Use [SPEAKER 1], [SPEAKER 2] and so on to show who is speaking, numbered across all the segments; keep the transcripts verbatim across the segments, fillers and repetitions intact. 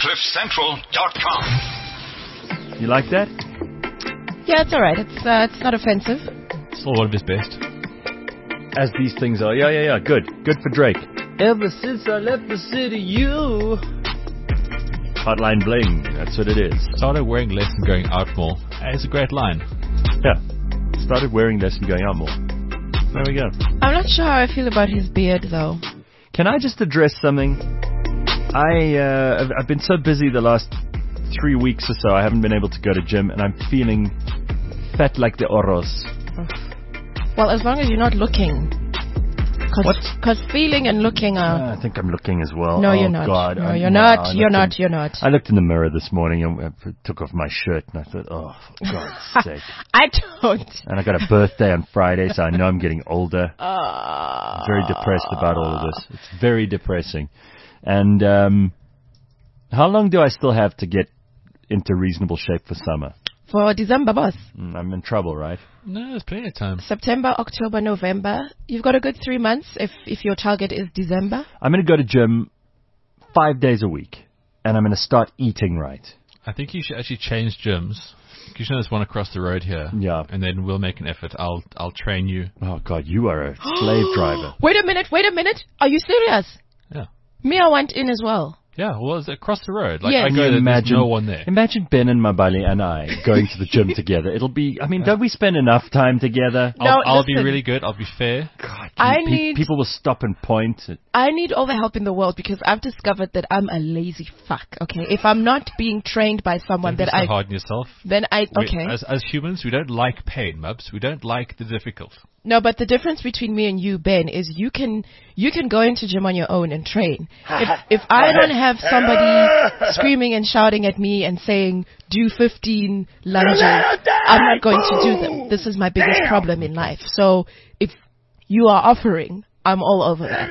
[SPEAKER 1] cliff central dot com.
[SPEAKER 2] You like that?
[SPEAKER 3] Yeah, it's all right. It's uh, it's not offensive.
[SPEAKER 4] Still one of his best.
[SPEAKER 2] As these things are. Yeah, yeah, yeah. Good. Good for Drake. Ever since I left the city, you... Hotline bling. That's what it is.
[SPEAKER 4] Started wearing less and going out more. Hey, it's a great line.
[SPEAKER 2] Yeah. Started wearing less and going out more. There we go.
[SPEAKER 3] I'm not sure how I feel about his beard, though.
[SPEAKER 2] Can I just address something? I, uh, I've, I've been so busy the last three weeks or so, I haven't been able to go to gym, and I'm feeling fat like the oros.
[SPEAKER 3] Well, as long as you're not looking.
[SPEAKER 2] What?
[SPEAKER 3] Because feeling and looking are...
[SPEAKER 2] Uh, I think I'm looking as well.
[SPEAKER 3] No,
[SPEAKER 2] oh,
[SPEAKER 3] you're not.
[SPEAKER 2] God.
[SPEAKER 3] No,
[SPEAKER 2] I,
[SPEAKER 3] you're
[SPEAKER 2] no,
[SPEAKER 3] not.
[SPEAKER 2] I
[SPEAKER 3] You're not.
[SPEAKER 2] In,
[SPEAKER 3] you're not.
[SPEAKER 2] I looked in the mirror this morning and I took off my shirt, and I thought, oh, for God's sake.
[SPEAKER 3] I don't.
[SPEAKER 2] And I got a birthday on Friday, so I know I'm getting older.
[SPEAKER 3] Uh,
[SPEAKER 2] I'm very depressed about all of this. It's very depressing. And um, how long do I still have to get into reasonable shape for summer?
[SPEAKER 3] For December, boss.
[SPEAKER 2] Mm, I'm in trouble, right?
[SPEAKER 4] No, there's plenty of time.
[SPEAKER 3] September, October, November. You've got a good three months if, if your target is December.
[SPEAKER 2] I'm going to go to gym five days a week, and I'm going to start eating right.
[SPEAKER 4] I think you should actually change gyms. You should know there's one across the road here.
[SPEAKER 2] Yeah.
[SPEAKER 4] And then we'll make an effort. I'll I'll train you.
[SPEAKER 2] Oh, God, you are a slave driver.
[SPEAKER 3] Wait a minute, wait a minute. Are you serious?
[SPEAKER 4] Yeah.
[SPEAKER 3] Mia went in as well.
[SPEAKER 4] Yeah, well, it's across the road. Like,
[SPEAKER 3] Yes.
[SPEAKER 4] I
[SPEAKER 2] Can
[SPEAKER 4] go
[SPEAKER 2] you
[SPEAKER 4] there,
[SPEAKER 2] imagine,
[SPEAKER 4] there's no one there.
[SPEAKER 2] Imagine Ben and Mabali and I going to the gym together. It'll be, I mean, don't we spend enough time together?
[SPEAKER 3] No,
[SPEAKER 4] I'll, I'll be
[SPEAKER 3] listen.
[SPEAKER 4] really good. I'll be fair.
[SPEAKER 2] God,
[SPEAKER 3] I
[SPEAKER 2] pe-
[SPEAKER 3] need-
[SPEAKER 2] people will stop and point.
[SPEAKER 3] I need all the help in the world because I've discovered that I'm a lazy fuck, okay? If I'm not being trained by someone
[SPEAKER 4] Don't be
[SPEAKER 3] that
[SPEAKER 4] so
[SPEAKER 3] I...
[SPEAKER 4] hard on yourself.
[SPEAKER 3] Then I...
[SPEAKER 4] We-
[SPEAKER 3] Okay.
[SPEAKER 4] as, as humans, we don't like pain, Mubs. We don't like the difficult.
[SPEAKER 3] No, but the difference between me and you, Ben, is you can you can go into gym on your own and train. If if I don't have somebody screaming and shouting at me and saying, do fifteen lunges, I'm not going to do them. This is my biggest problem in life. So if you are offering, I'm all over that.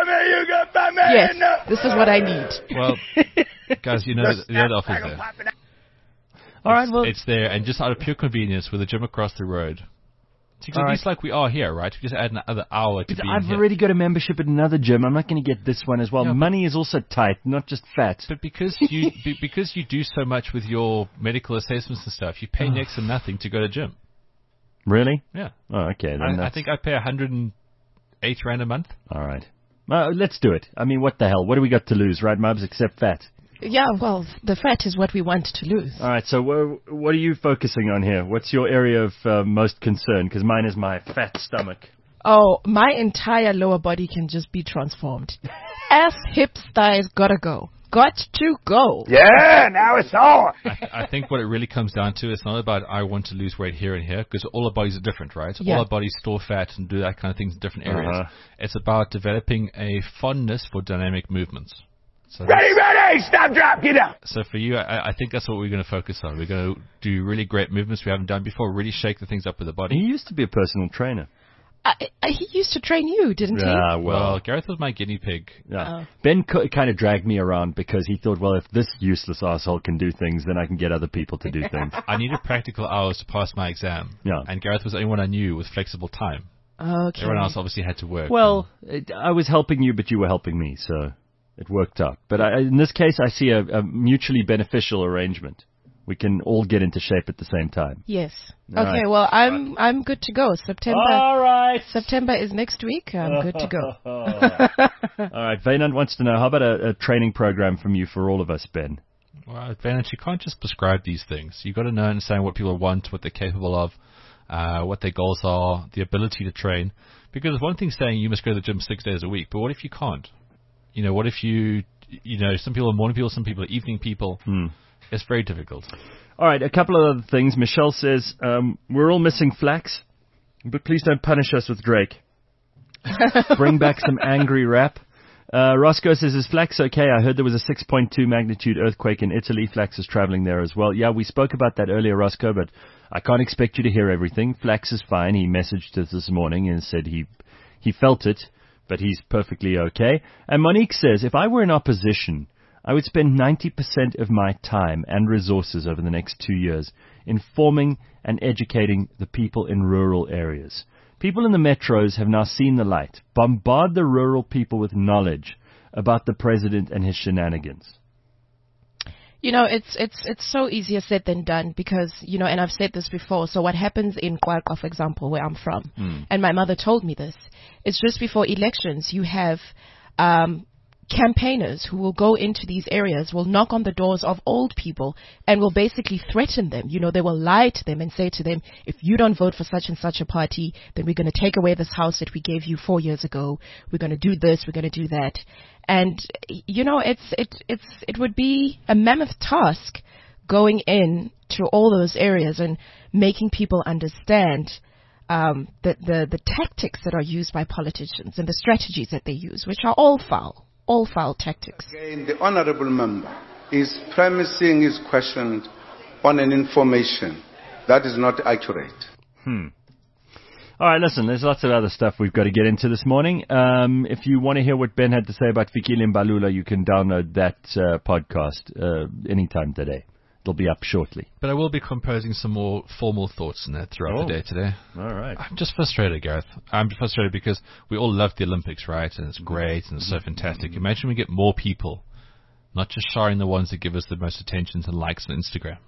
[SPEAKER 3] Yes, this is what I need.
[SPEAKER 4] Well, guys, you know, the the other offer's there.
[SPEAKER 2] All right, well,
[SPEAKER 4] It's there, and just out of pure convenience, with a gym across the road. So
[SPEAKER 2] All
[SPEAKER 4] at
[SPEAKER 2] right.
[SPEAKER 4] least like we are here, right? We just add another hour to
[SPEAKER 2] but
[SPEAKER 4] be
[SPEAKER 2] I've
[SPEAKER 4] here.
[SPEAKER 2] already got a membership at another gym. I'm not going to get this one as well.
[SPEAKER 4] Yeah, but-
[SPEAKER 2] Money is also tight, not just fat.
[SPEAKER 4] But because you be, because you do so much with your medical assessments and stuff, you pay next to nothing to go to gym.
[SPEAKER 2] Really?
[SPEAKER 4] Yeah,
[SPEAKER 2] Oh, okay. Then
[SPEAKER 4] I, I
[SPEAKER 2] that's-
[SPEAKER 4] think I pay one hundred eight rand a month.
[SPEAKER 2] All right. Uh, let's do it. I mean, what the hell? What do we got to lose, right, Mubs, except fat?
[SPEAKER 3] Yeah, well, the fat is what we want to lose.
[SPEAKER 2] All right, so wh- what are you focusing on here? What's your area of uh, most concern? Because mine is my fat stomach.
[SPEAKER 3] Oh, my entire lower body can just be transformed. Ass, hips, thighs, gotta go. Got to go.
[SPEAKER 1] Yeah, now it's all.
[SPEAKER 4] I, I think what it really comes down to is not about I want to lose weight here and here, because all our bodies are different, right? So
[SPEAKER 3] Yeah.
[SPEAKER 4] all our bodies store fat and do that kind of things in different areas.
[SPEAKER 2] Uh-huh.
[SPEAKER 4] It's about developing a fondness for dynamic movements. So
[SPEAKER 1] Ready, ready, stop, drop, get down.
[SPEAKER 4] So for you, I, I think that's what we're going to focus on. We're going to do really great movements we haven't done before, really shake the things up with the
[SPEAKER 2] He
[SPEAKER 4] body.
[SPEAKER 2] used to be a personal trainer.
[SPEAKER 3] I, I, he used to train you, didn't he?
[SPEAKER 2] Yeah,
[SPEAKER 4] Well,
[SPEAKER 2] well,
[SPEAKER 4] Gareth was my guinea pig.
[SPEAKER 2] yeah.
[SPEAKER 3] Oh.
[SPEAKER 2] Ben co- kind of dragged me around because he thought, well, if this useless asshole can do things, then I can get other people to do things.
[SPEAKER 4] I needed practical hours to pass my exam.
[SPEAKER 2] Yeah.
[SPEAKER 4] And Gareth was the only one I knew with flexible time.
[SPEAKER 3] Okay.
[SPEAKER 4] Everyone else obviously had to work.
[SPEAKER 2] Well, it, I was helping you, but you were helping me, so it worked out. But I, in this case, I see a, a mutually beneficial arrangement. We can all get into shape at the same time.
[SPEAKER 3] Yes.
[SPEAKER 2] All
[SPEAKER 3] Okay,
[SPEAKER 2] right.
[SPEAKER 3] well, I'm I'm good to go. September
[SPEAKER 2] All right.
[SPEAKER 3] September is next week. I'm good to go.
[SPEAKER 2] All right. Vaynant wants to know, how about a, a training program from you for all of us, Ben?
[SPEAKER 4] Well, Vanity, you can't just prescribe these things. You've got to know and understand what people want, what they're capable of, uh, what their goals are, the ability to train. Because there's one thing saying you must go to the gym six days a week, but what if you can't? You know, what if you, you know, some people are morning people, some people are evening people.
[SPEAKER 2] Hmm.
[SPEAKER 4] It's very difficult.
[SPEAKER 2] All right, a couple of other things. Michelle says, um, we're all missing Flax, but please don't punish us with Drake. Bring back some angry rap. Uh, Roscoe says, is Flax okay? I heard there was a six point two magnitude earthquake in Italy. Flax is traveling there as well. Yeah, we spoke about that earlier, Roscoe, but I can't expect you to hear everything. Flax is fine. He messaged us this morning and said he he felt it, but he's perfectly okay. And Monique says, if I were in opposition, I would spend ninety percent of my time and resources over the next two years informing and educating the people in rural areas. People in the metros have now seen the light. Bombard the rural people with knowledge about the president and his shenanigans.
[SPEAKER 3] You know, it's it's it's so easier said than done because, you know, and I've said this before. So what happens in Kwaqa, for example, where I'm from,
[SPEAKER 2] Mm.
[SPEAKER 3] and my mother told me this, it's just before elections, you have um, campaigners who will go into these areas, will knock on the doors of old people and will basically threaten them. You know, they will lie to them and say to them, if you don't vote for such and such a party, then we're going to take away this house that we gave you four years ago. We're going to do this. We're going to do that. And, you know, it's, it, it's, it would be a mammoth task going in to all those areas and making people understand um, the, the, the tactics that are used by politicians and the strategies that they use, which are all foul, all foul tactics.
[SPEAKER 5] Again, the honorable member is premising his question on an information that is not accurate.
[SPEAKER 2] Hmm. All right, listen, there's lots of other stuff we've got to get into this morning. Um, if you want to hear what Ben had to say about Fikile Mbalula, you can download that uh, podcast uh, anytime today. It'll be up shortly.
[SPEAKER 4] But I will be composing some more formal thoughts in there throughout
[SPEAKER 2] Oh.
[SPEAKER 4] the day today.
[SPEAKER 2] All right.
[SPEAKER 4] I'm just frustrated, Gareth. I'm frustrated because we all love the Olympics, right? And it's great and it's so fantastic. Imagine we get more people, not just sharing the ones that give us the most attention and likes on Instagram.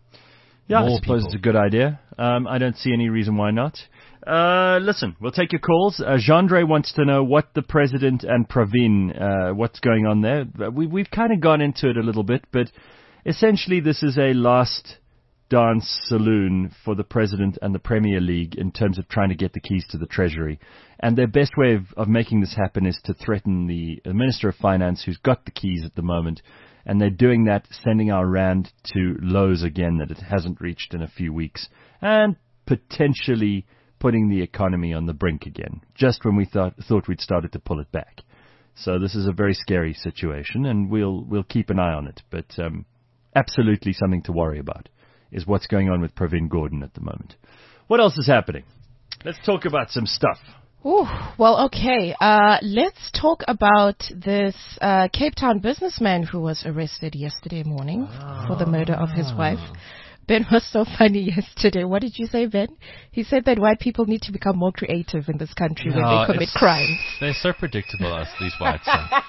[SPEAKER 2] Yeah,
[SPEAKER 4] More
[SPEAKER 2] I suppose
[SPEAKER 4] people.
[SPEAKER 2] it's a good idea. Um, I don't see any reason why not. Uh, listen, we'll take your calls. Uh, Jandre wants to know what the president and Praveen, uh, what's going on there. We, we've kind of gone into it a little bit, but essentially this is a last dance saloon for the president and the Premier League in terms of trying to get the keys to the Treasury. And their best way of, of making this happen is to threaten the, the Minister of Finance, who's got the keys at the moment. And they're doing that, sending our rand to lows again that it hasn't reached in a few weeks, and potentially putting the economy on the brink again, just when we thought thought we'd started to pull it back. So this is a very scary situation, and we'll we'll keep an eye on it. But um, absolutely something to worry about is what's going on with Praveen Gordhan at the moment. What else is happening? Let's talk about some stuff.
[SPEAKER 3] Ooh, well, okay. Uh, let's talk about this uh, Cape Town businessman who was arrested yesterday morning for the murder of his wife. Ben was so funny yesterday. What did you say, Ben? He said that white people need to become more creative in this country when
[SPEAKER 4] No,
[SPEAKER 3] they commit
[SPEAKER 4] it's-
[SPEAKER 3] crimes.
[SPEAKER 4] They're so predictable, us, these whites. uh.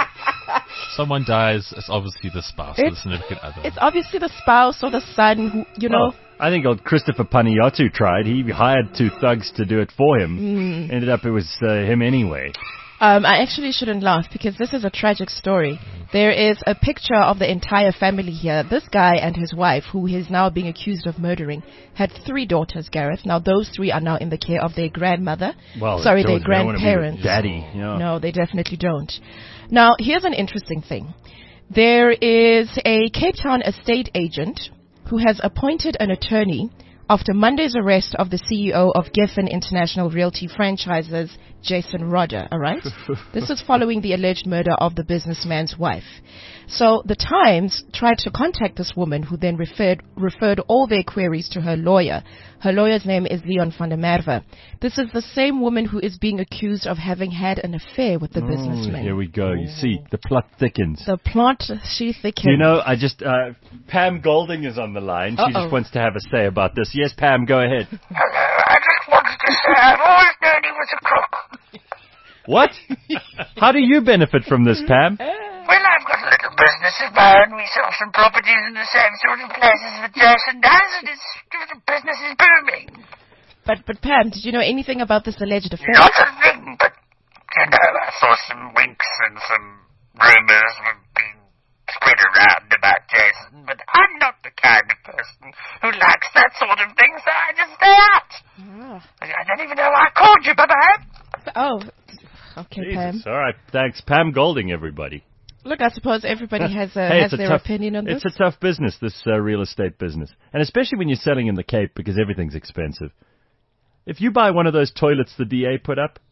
[SPEAKER 4] Someone dies, it's obviously the spouse or the
[SPEAKER 3] It's-
[SPEAKER 4] significant other.
[SPEAKER 3] It's obviously the spouse or the son who, you know.
[SPEAKER 2] Well, I think old Christopher Panayiotou tried. He hired two thugs to do it for him. Ended up it was uh, him anyway.
[SPEAKER 3] Um, I actually shouldn't laugh because this is a tragic story. There is a picture of the entire family here. This guy and his wife, who is now being accused of murdering, had three daughters, Gareth. Now, those three are now in the care of their grandmother.
[SPEAKER 2] Well,
[SPEAKER 3] Sorry,
[SPEAKER 2] they
[SPEAKER 3] their
[SPEAKER 2] don't wanna be with
[SPEAKER 3] grandparents.
[SPEAKER 2] Daddy. Yeah.
[SPEAKER 3] No, they definitely don't. Now, here's an interesting thing. There is a Cape Town estate agent who has appointed an attorney after Monday's arrest of the C E O of Geffen International Realty Franchises, Jason Rodder, all right? This is following the alleged murder of the businessman's wife. So the Times tried to contact this woman, who then referred referred all their queries to her lawyer. Her lawyer's name is Leon van der Merwe. This is the same woman who is being accused of having had an affair with the
[SPEAKER 2] Oh,
[SPEAKER 3] businessman.
[SPEAKER 2] here we go. You see, the plot thickens.
[SPEAKER 3] The plot, she thickens.
[SPEAKER 2] You know, I just, uh, Pam Golding is on the line. She
[SPEAKER 3] Uh-oh.
[SPEAKER 2] just wants to have a say about this. Yes, Pam, go ahead.
[SPEAKER 1] Hello, I just wanted to say I've always known he was a crook.
[SPEAKER 2] What? How do you benefit from this, Pam?
[SPEAKER 1] Well, I've got a little business of my own. We sell some properties in the same sort of places that Jason does, and his the business is booming.
[SPEAKER 3] But, but Pam, did you know anything about this alleged affair?
[SPEAKER 1] Not a thing, but, you know, I saw some winks and some rumours were being spread around about Jason, but I'm not the kind of person who likes that sort of thing, so I just stay out.
[SPEAKER 3] Ah.
[SPEAKER 1] I I don't even know why I called you, bye-bye.
[SPEAKER 3] Oh, okay, Pam.
[SPEAKER 2] Jesus. All right, thanks. Pam Golding, everybody.
[SPEAKER 3] Look, I suppose everybody has, uh,
[SPEAKER 2] Hey,
[SPEAKER 3] has
[SPEAKER 2] it's a
[SPEAKER 3] their
[SPEAKER 2] tough,
[SPEAKER 3] opinion on this.
[SPEAKER 2] It's a tough business, this uh, real estate business. And especially when you're selling in the Cape because everything's expensive. If you buy one of those toilets the D A put up,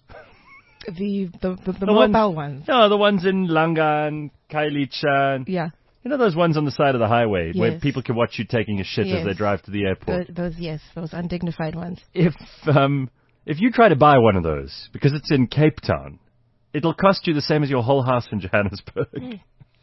[SPEAKER 3] the the the, the
[SPEAKER 2] The ones-
[SPEAKER 3] mobile ones.
[SPEAKER 2] no, the ones in Langan, Kailicha,
[SPEAKER 3] Yeah,
[SPEAKER 2] you know those ones on the side of the highway where
[SPEAKER 3] Yes.
[SPEAKER 2] people can watch you taking a shit as
[SPEAKER 3] Yes.
[SPEAKER 2] they drive to the airport.
[SPEAKER 3] those, those yes, those undignified ones.
[SPEAKER 2] If um if you try to buy one of those because it's in Cape Town, it'll cost you the same as your whole house in Johannesburg.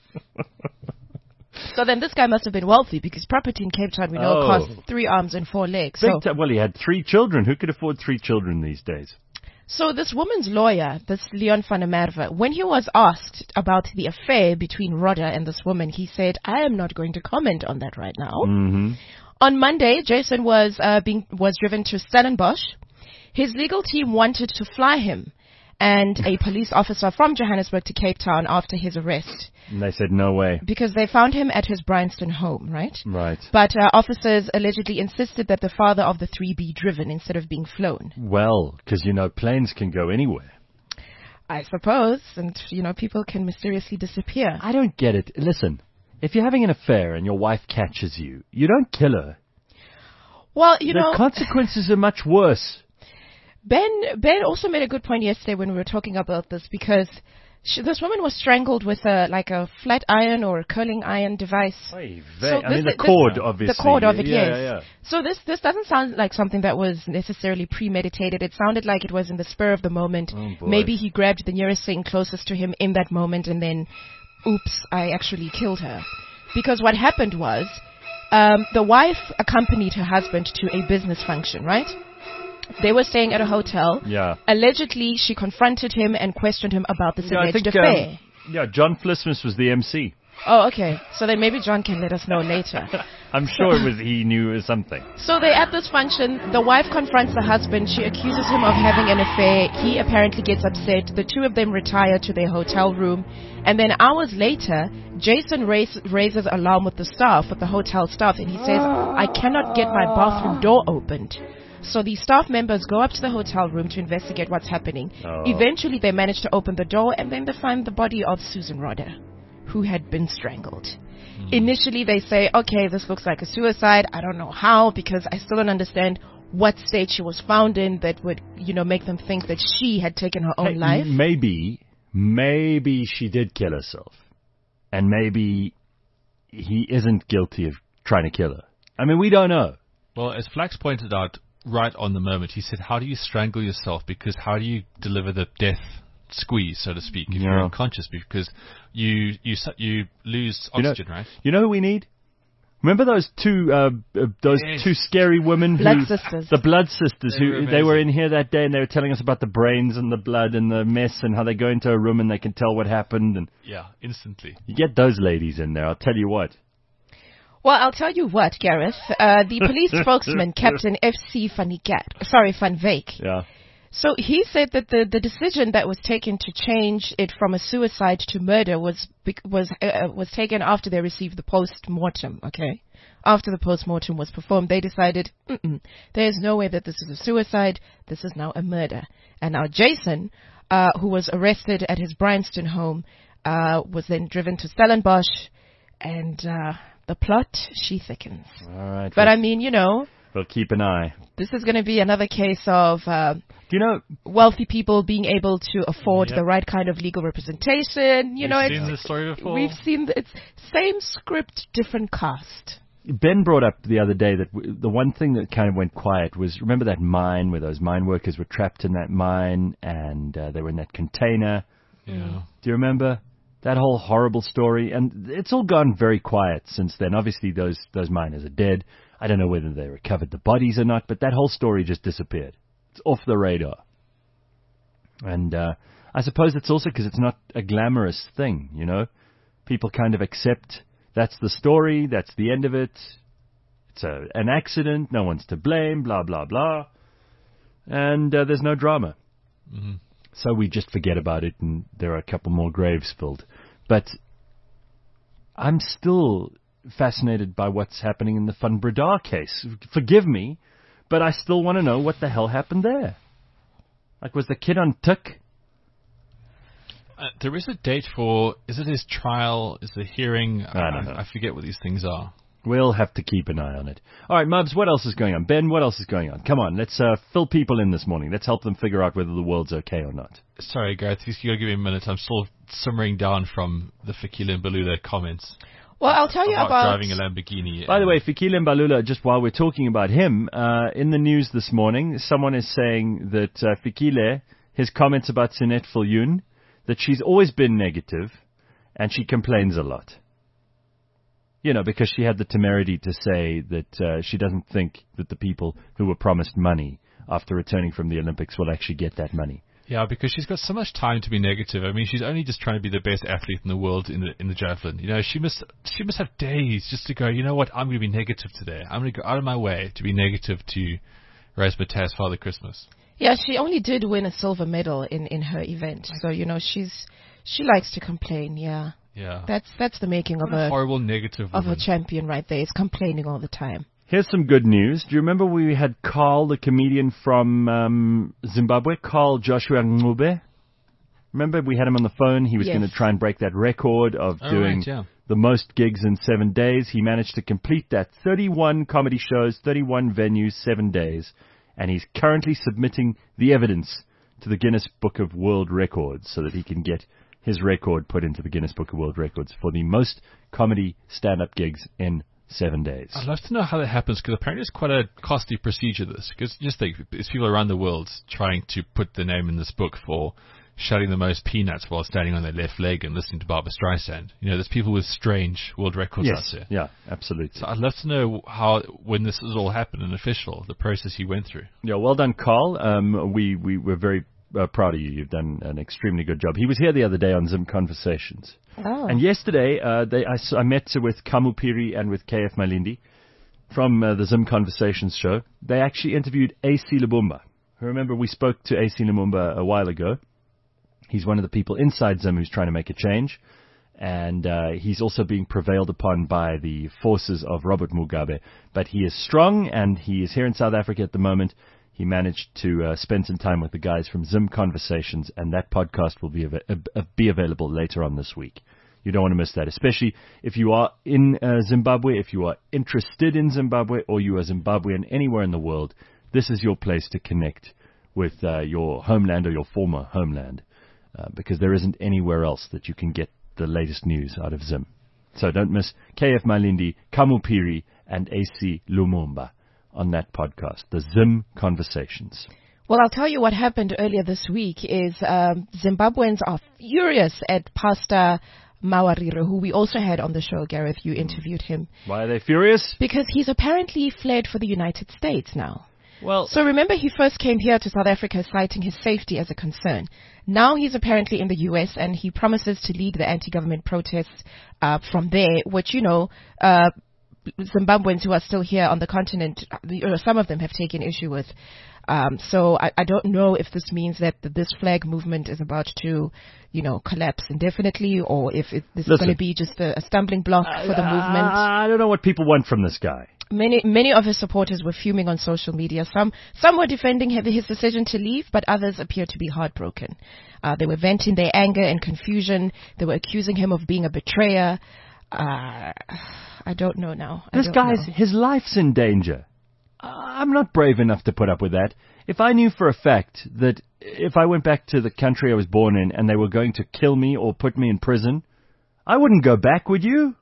[SPEAKER 3] So then this guy must have been wealthy because property in Cape Town we know
[SPEAKER 2] Oh.
[SPEAKER 3] costs three arms and four legs.
[SPEAKER 2] Big
[SPEAKER 3] So
[SPEAKER 2] ti- well, he had three children. Who could afford three children these days?
[SPEAKER 3] So this woman's lawyer, this Leon van der Merwe, when he was asked about the affair between Rodda and this woman, he said, I am not going to comment on that right now.
[SPEAKER 2] Mm-hmm.
[SPEAKER 3] On Monday, Jason was uh, being was driven to Stellenbosch. His legal team wanted to fly him and a police officer from Johannesburg to Cape Town after his arrest.
[SPEAKER 2] And they said, no way.
[SPEAKER 3] Because they found him at his Bryanston home, right?
[SPEAKER 2] Right.
[SPEAKER 3] But uh, officers allegedly insisted that the father of the three be driven instead of being flown.
[SPEAKER 2] Well, because, you know, planes can go anywhere.
[SPEAKER 3] I suppose. And, you know, people can mysteriously disappear.
[SPEAKER 2] I don't get it. Listen, if you're having an affair and your wife catches you, you don't kill her.
[SPEAKER 3] Well, you
[SPEAKER 2] the
[SPEAKER 3] know...
[SPEAKER 2] The consequences are much worse.
[SPEAKER 3] Ben Ben also made a good point yesterday when we were talking about this, because she, this woman was strangled with a like a flat iron or a curling iron device.
[SPEAKER 2] Oy
[SPEAKER 3] So
[SPEAKER 2] I mean,
[SPEAKER 3] this-
[SPEAKER 2] the cord,
[SPEAKER 3] this-
[SPEAKER 2] obviously.
[SPEAKER 3] The cord of it,
[SPEAKER 2] yeah,
[SPEAKER 3] yes.
[SPEAKER 2] Yeah, yeah.
[SPEAKER 3] So this this doesn't sound like something that was necessarily premeditated. It sounded like it was in the spur of the moment.
[SPEAKER 2] Oh, boy.
[SPEAKER 3] Maybe he grabbed the nearest thing closest to him in that moment and then, oops, I actually killed her. Because what happened was, um, the wife accompanied her husband to a business function, right? They were staying at a hotel.
[SPEAKER 2] Yeah.
[SPEAKER 3] Allegedly, she confronted him and questioned him about this
[SPEAKER 2] Yeah, I
[SPEAKER 3] alleged
[SPEAKER 2] think,
[SPEAKER 3] affair.
[SPEAKER 2] um, yeah, John Flismus was the M C.
[SPEAKER 3] Oh, okay. So then maybe John can let us know later.
[SPEAKER 2] I'm sure it was he knew something.
[SPEAKER 3] So they're at this function. The wife confronts the husband. She accuses him of having an affair. He apparently gets upset. The two of them retire to their hotel room. And then hours later, Jason raise, raises alarm with the staff, with the hotel staff, and he says, I cannot get my bathroom door opened. So the staff members go up to the hotel room to investigate what's happening.
[SPEAKER 2] Oh.
[SPEAKER 3] Eventually, they manage to open the door, and then they find the body of Susan Rodda, who had been strangled. Mm. Initially, they say, okay, this looks like a suicide. I don't know how, because I still don't understand what state she was found in that would, you know, make them think that she had taken her own
[SPEAKER 2] Hey,
[SPEAKER 3] life.
[SPEAKER 2] Maybe, maybe she did kill herself. And maybe he isn't guilty of trying to kill her. I mean, we don't know.
[SPEAKER 4] Well, as Flax pointed out right on the moment, he said, how do you strangle yourself? Because how do you deliver the death squeeze, so to speak, if
[SPEAKER 2] Yeah.
[SPEAKER 4] you're unconscious? Because you you su- you lose oxygen,
[SPEAKER 2] you know,
[SPEAKER 4] right?
[SPEAKER 2] You know who we need? Remember those two uh, uh, those
[SPEAKER 4] Yes.
[SPEAKER 2] two scary women
[SPEAKER 3] Blood
[SPEAKER 2] who
[SPEAKER 3] sisters.
[SPEAKER 2] the blood sisters
[SPEAKER 4] They
[SPEAKER 2] who
[SPEAKER 4] were
[SPEAKER 2] they were in
[SPEAKER 4] amazing.
[SPEAKER 2] here that day and they were telling us about the brains and the blood and the mess and how they go into a room and they can tell what happened, and
[SPEAKER 4] Yeah, instantly.
[SPEAKER 2] you get those ladies in there, I'll tell you what.
[SPEAKER 3] Well, I'll tell you what, Gareth. Uh, the police spokesman, Captain F C Van Niekerk, sorry, Van Wyk.
[SPEAKER 2] Yeah.
[SPEAKER 3] So he said that the, the decision that was taken to change it from a suicide to murder was bec- was uh, was taken after they received the post-mortem, okay? After the post-mortem was performed, they decided, Mm-mm, there is no way that this is a suicide, this is now a murder. And now Jason, uh, who was arrested at his Bryanston home, uh, was then driven to Stellenbosch, and uh, the plot, she thickens.
[SPEAKER 2] All right.
[SPEAKER 3] But
[SPEAKER 2] we'll,
[SPEAKER 3] I mean, you know,
[SPEAKER 2] we'll keep an eye.
[SPEAKER 3] this is going to be another case of uh,
[SPEAKER 2] Do you know,
[SPEAKER 3] wealthy people being able to afford
[SPEAKER 4] Yep.
[SPEAKER 3] the right kind of legal representation. You
[SPEAKER 4] We've
[SPEAKER 3] know,
[SPEAKER 4] seen
[SPEAKER 3] it's,
[SPEAKER 4] this story before.
[SPEAKER 3] we've seen the, it's same script, different cast.
[SPEAKER 2] Ben brought up the other day that w- the one thing that kind of went quiet was, remember that mine where those mine workers were trapped in that mine and uh, they were in that container?
[SPEAKER 4] Yeah.
[SPEAKER 2] Do you remember that whole horrible story? And it's all gone very quiet since then. Obviously, those those miners are dead. I don't know whether they recovered the bodies or not, but that whole story just disappeared. It's off the radar. And uh, I suppose it's also because it's not a glamorous thing, you know? People kind of accept that's the story, that's the end of it. It's a, an accident, no one's to blame, blah, blah, blah. And uh, there's no drama.
[SPEAKER 4] Mm-hmm.
[SPEAKER 2] So we just forget about it, and there are a couple more graves filled. But I'm still fascinated by what's happening in the Van Breda case. Forgive me, but I still want to know what the hell happened there. Like, was the kid on tick?
[SPEAKER 4] Uh, there is a date for, is it his trial? Is the hearing?
[SPEAKER 2] I don't know.
[SPEAKER 4] I forget what these things are.
[SPEAKER 2] We'll have to keep an eye on it. All right, Mubs, what else is going on? Ben, what else is going on? Come on, let's uh, fill people in this morning. Let's help them figure out whether the world's okay or not.
[SPEAKER 4] Sorry, Gareth, you gotta give me a minute. I'm still simmering down from the Fikile and Balula comments
[SPEAKER 3] Well, I'll tell you
[SPEAKER 4] about,
[SPEAKER 3] about.
[SPEAKER 4] driving a Lamborghini.
[SPEAKER 2] By the way, Fikile Mbalula, just while we're talking about him, uh, in the news this morning, someone is saying that uh, Fikile, his comments about Sinet Viljoen, that she's always been negative and she complains a lot. You know, because she had the temerity to say that uh, she doesn't think that the people who were promised money after returning from the Olympics will actually get that money.
[SPEAKER 4] Yeah, because she's got so much time to be negative. I mean, she's only just trying to be the best athlete in the world in the in the javelin. You know, she must she must have days just to go, you know what, I'm going to be negative today. I'm going to go out of my way to be negative to Razzmatazz Father Christmas.
[SPEAKER 3] Yeah, she only did win a silver medal in, in her event. So, you know, she's she likes to complain, yeah.
[SPEAKER 4] Yeah.
[SPEAKER 3] That's that's the making of
[SPEAKER 4] What a
[SPEAKER 3] a
[SPEAKER 4] horrible negative
[SPEAKER 3] of a
[SPEAKER 4] woman.
[SPEAKER 3] champion right there. It's complaining all the time.
[SPEAKER 2] Here's some good news. Do you remember we had Carl, the comedian from um, Zimbabwe, Carl Joshua Ngube? Remember we had him on the phone? He was
[SPEAKER 3] Yes.
[SPEAKER 2] going to try and break that record of
[SPEAKER 4] Oh,
[SPEAKER 2] doing
[SPEAKER 4] right, yeah.
[SPEAKER 2] the most gigs in seven days. He managed to complete that. thirty-one comedy shows, thirty-one venues, seven days. And he's currently submitting the evidence to the Guinness Book of World Records so that he can get his record put into the Guinness Book of World Records for the most comedy stand-up gigs in seven days.
[SPEAKER 4] I'd love to know how that happens, because apparently it's quite a costly procedure, this. Because just think, there's people around the world trying to put their name in this book for shouting the most peanuts while standing on their left leg and listening to Barbra Streisand. You know, there's people with strange world records
[SPEAKER 2] Yes,
[SPEAKER 4] out there.
[SPEAKER 2] yeah, absolutely.
[SPEAKER 4] So I'd love to know how, when this has all happened and official, the process he went through.
[SPEAKER 2] Yeah, well done, Carl. Um, we, we were very uh, proud of you. You've done an extremely good job. He was here the other day on Zim Conversations.
[SPEAKER 3] Oh.
[SPEAKER 2] And yesterday, uh, they, I, s- I met with Kamu Piri and with K F Malindi from uh, the Zim Conversations show. They actually interviewed A C Lumumba. Remember, we spoke to A C Lumumba a while ago. He's one of the people inside Zim who's trying to make a change. And uh, he's also being prevailed upon by the forces of Robert Mugabe. But he is strong, and he is here in South Africa at the moment. He managed to uh, spend some time with the guys from Zim Conversations, and that podcast will be av- uh, be available later on this week. You don't want to miss that, especially if you are in uh, Zimbabwe, if you are interested in Zimbabwe, or you are Zimbabwean anywhere in the world. This is your place to connect with uh, your homeland or your former homeland, uh, because there isn't anywhere else that you can get the latest news out of Zim. So don't miss K F Malindi, Kamu Piri, and A C Lumumba on that podcast, the Zim Conversations.
[SPEAKER 3] Well, I'll tell you what happened earlier this week is um, Zimbabweans are furious at Pastor Mawarire, who we also had on the show, Gareth. You interviewed him.
[SPEAKER 2] Why are they furious?
[SPEAKER 3] Because he's apparently fled for the United States now.
[SPEAKER 2] Well,
[SPEAKER 3] So remember, he first came here to South Africa citing his safety as a concern. Now he's apparently in the U S, and he promises to lead the anti-government protests uh, from there, which, you know, uh, Zimbabweans who are still here on the continent, you know, some of them have taken issue with. Um, so I, I don't know if this means that th- this flag movement is about to, you know, collapse indefinitely, or if it, this is
[SPEAKER 2] Listen.
[SPEAKER 3] going to be just a, a stumbling block for the movement.
[SPEAKER 2] I don't know what people want from this guy.
[SPEAKER 3] Many many of his supporters were fuming on social media. Some some were defending him- his decision to leave, but others appeared to be heartbroken. Uh, they were venting their anger and confusion. They were accusing him of being a betrayer. Uh, I don't know now. I
[SPEAKER 2] This
[SPEAKER 3] don't
[SPEAKER 2] guy's,
[SPEAKER 3] know.
[SPEAKER 2] his life's in danger. I'm not brave enough to put up with that. If I knew for a fact that if I went back to the country I was born in and they were going to kill me or put me in prison, I wouldn't go back, would you?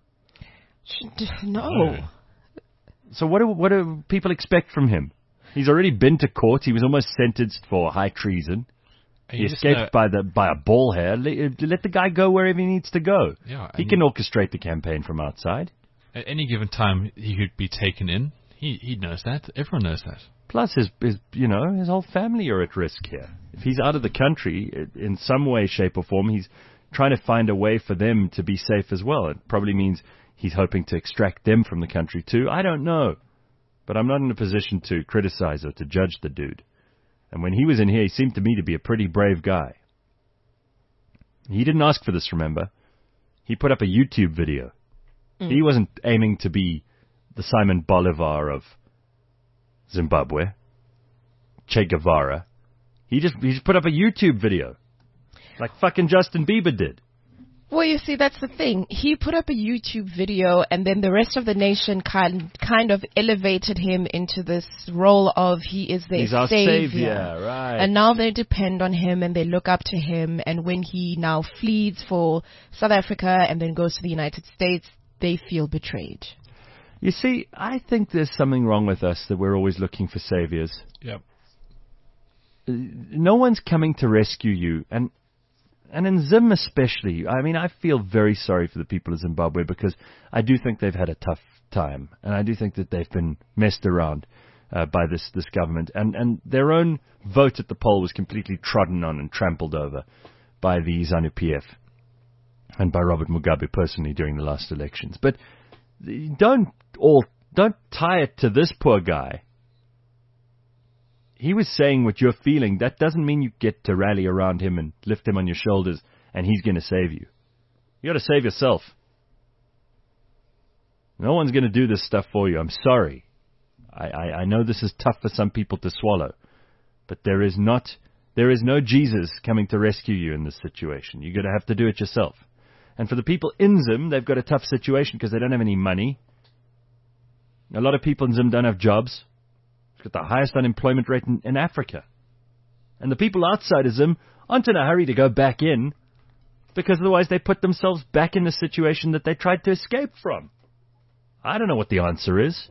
[SPEAKER 3] No.
[SPEAKER 2] So what do, what do people expect from him? He's already been to court. He was almost sentenced for high treason.
[SPEAKER 4] And
[SPEAKER 2] He
[SPEAKER 4] you just
[SPEAKER 2] escaped
[SPEAKER 4] know-
[SPEAKER 2] by the by a ball hair. Let, let the guy go wherever he needs to go.
[SPEAKER 4] Yeah,
[SPEAKER 2] He
[SPEAKER 4] and
[SPEAKER 2] can
[SPEAKER 4] you-
[SPEAKER 2] orchestrate the campaign from outside.
[SPEAKER 4] At any given time, he could be taken in. He he knows that. Everyone knows that.
[SPEAKER 2] Plus, his, his you know his whole family are at risk here. If he's out of the country i- in some way, shape, or form, he's trying to find a way for them to be safe as well. It probably means he's hoping to extract them from the country too. I don't know, but I'm not in a position to criticize or to judge the dude. And when he was in here, he seemed to me to be a pretty brave guy. He didn't ask for this, remember? He put up a YouTube video. He wasn't aiming to be the Simon Bolivar of Zimbabwe, Che Guevara. He just he just put up a YouTube video, like fucking Justin Bieber did.
[SPEAKER 3] Well, you see, that's the thing. He put up a YouTube video, and then the rest of the nation kind kind of elevated him into this role of he is their
[SPEAKER 2] He's our
[SPEAKER 3] savior.
[SPEAKER 2] savior, right?
[SPEAKER 3] And now they depend on him, and they look up to him. And when he now flees for South Africa and then goes to the United States, they feel betrayed.
[SPEAKER 2] You see, I think there's something wrong with us that we're always looking for saviors.
[SPEAKER 4] Yep.
[SPEAKER 2] No one's coming to rescue you, and and in Zim especially. I mean, I feel very sorry for the people of Zimbabwe because I do think they've had a tough time, and I do think that they've been messed around uh, by this, this government. And, and their own vote at the poll was completely trodden on and trampled over by the ZANU-P F and by Robert Mugabe personally during the last elections. But don't all don't tie it to this poor guy. He was saying what you're feeling. That doesn't mean you get to rally around him and lift him on your shoulders and he's going to save you. You got to save yourself. No one's going to do this stuff for you. I'm sorry. I, I, I know this is tough for some people to swallow, but there is not, there is no Jesus coming to rescue you in this situation. You're going to have to do it yourself. And for the people in Zim, they've got a tough situation because they don't have any money. A lot of people in Zim don't have jobs. It's got the highest unemployment rate in, in Africa. And the people outside of Zim aren't in a hurry to go back in because otherwise they put themselves back in the situation that they tried to escape from. I don't know what the answer is.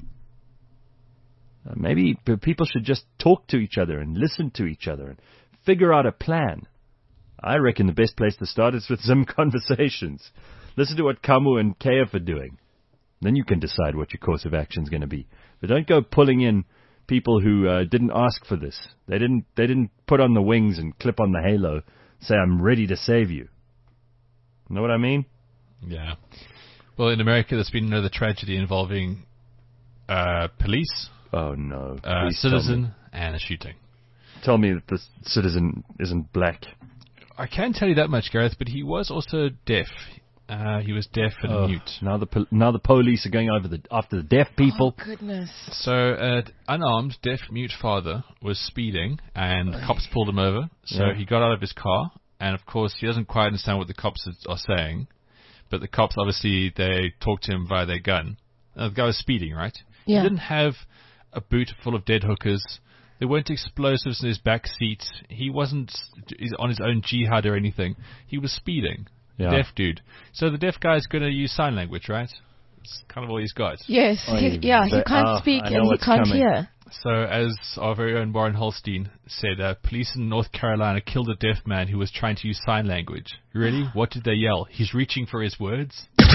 [SPEAKER 2] Uh, maybe p- people should just talk to each other and listen to each other and figure out a plan. I reckon the best place to start is with Zim conversations. Listen to what Kamu and K F are doing. Then you can decide what your course of action is going to be. But don't go pulling in people who uh, didn't ask for this. They didn't. They didn't put on the wings and clip on the halo. Say, I'm ready to save you. Know what I mean?
[SPEAKER 4] Yeah. Well, in America, there's been another tragedy involving uh, police,
[SPEAKER 2] Oh no!
[SPEAKER 4] a
[SPEAKER 2] Please tell me.
[SPEAKER 4] citizen, and a shooting.
[SPEAKER 2] Tell me that this citizen isn't black.
[SPEAKER 4] I can tell you that much, Gareth, but he was also deaf. Uh, he was deaf and
[SPEAKER 2] Oh,
[SPEAKER 4] mute.
[SPEAKER 2] Now the pol- now the police are going over the after the deaf people.
[SPEAKER 3] Oh, goodness.
[SPEAKER 4] So, an unarmed, deaf, mute father was speeding, and the cops pulled him over. So
[SPEAKER 2] Yeah.
[SPEAKER 4] he got out of his car, and of course, he doesn't quite understand what the cops are saying. But the cops, obviously, they talked to him via their gun. Uh, the guy was speeding, right?
[SPEAKER 3] Yeah.
[SPEAKER 4] He didn't have a boot full of dead hookers. There weren't explosives in his back seat. He wasn't on his own jihad or anything. He was speeding.
[SPEAKER 2] Yeah.
[SPEAKER 4] Deaf dude. So the deaf guy's going to use sign language, right? It's kind of all he's got.
[SPEAKER 3] Yes,
[SPEAKER 2] Oh,
[SPEAKER 3] he, yeah, he
[SPEAKER 2] but-
[SPEAKER 3] can't
[SPEAKER 2] oh,
[SPEAKER 3] speak
[SPEAKER 2] I know
[SPEAKER 3] and he
[SPEAKER 2] what's
[SPEAKER 3] can't
[SPEAKER 2] coming.
[SPEAKER 3] hear.
[SPEAKER 4] So, as our very own Warren Holstein said, uh, police in North Carolina killed a deaf man who was trying to use sign language. Really? What did they yell? He's reaching for his words?
[SPEAKER 6] Fuck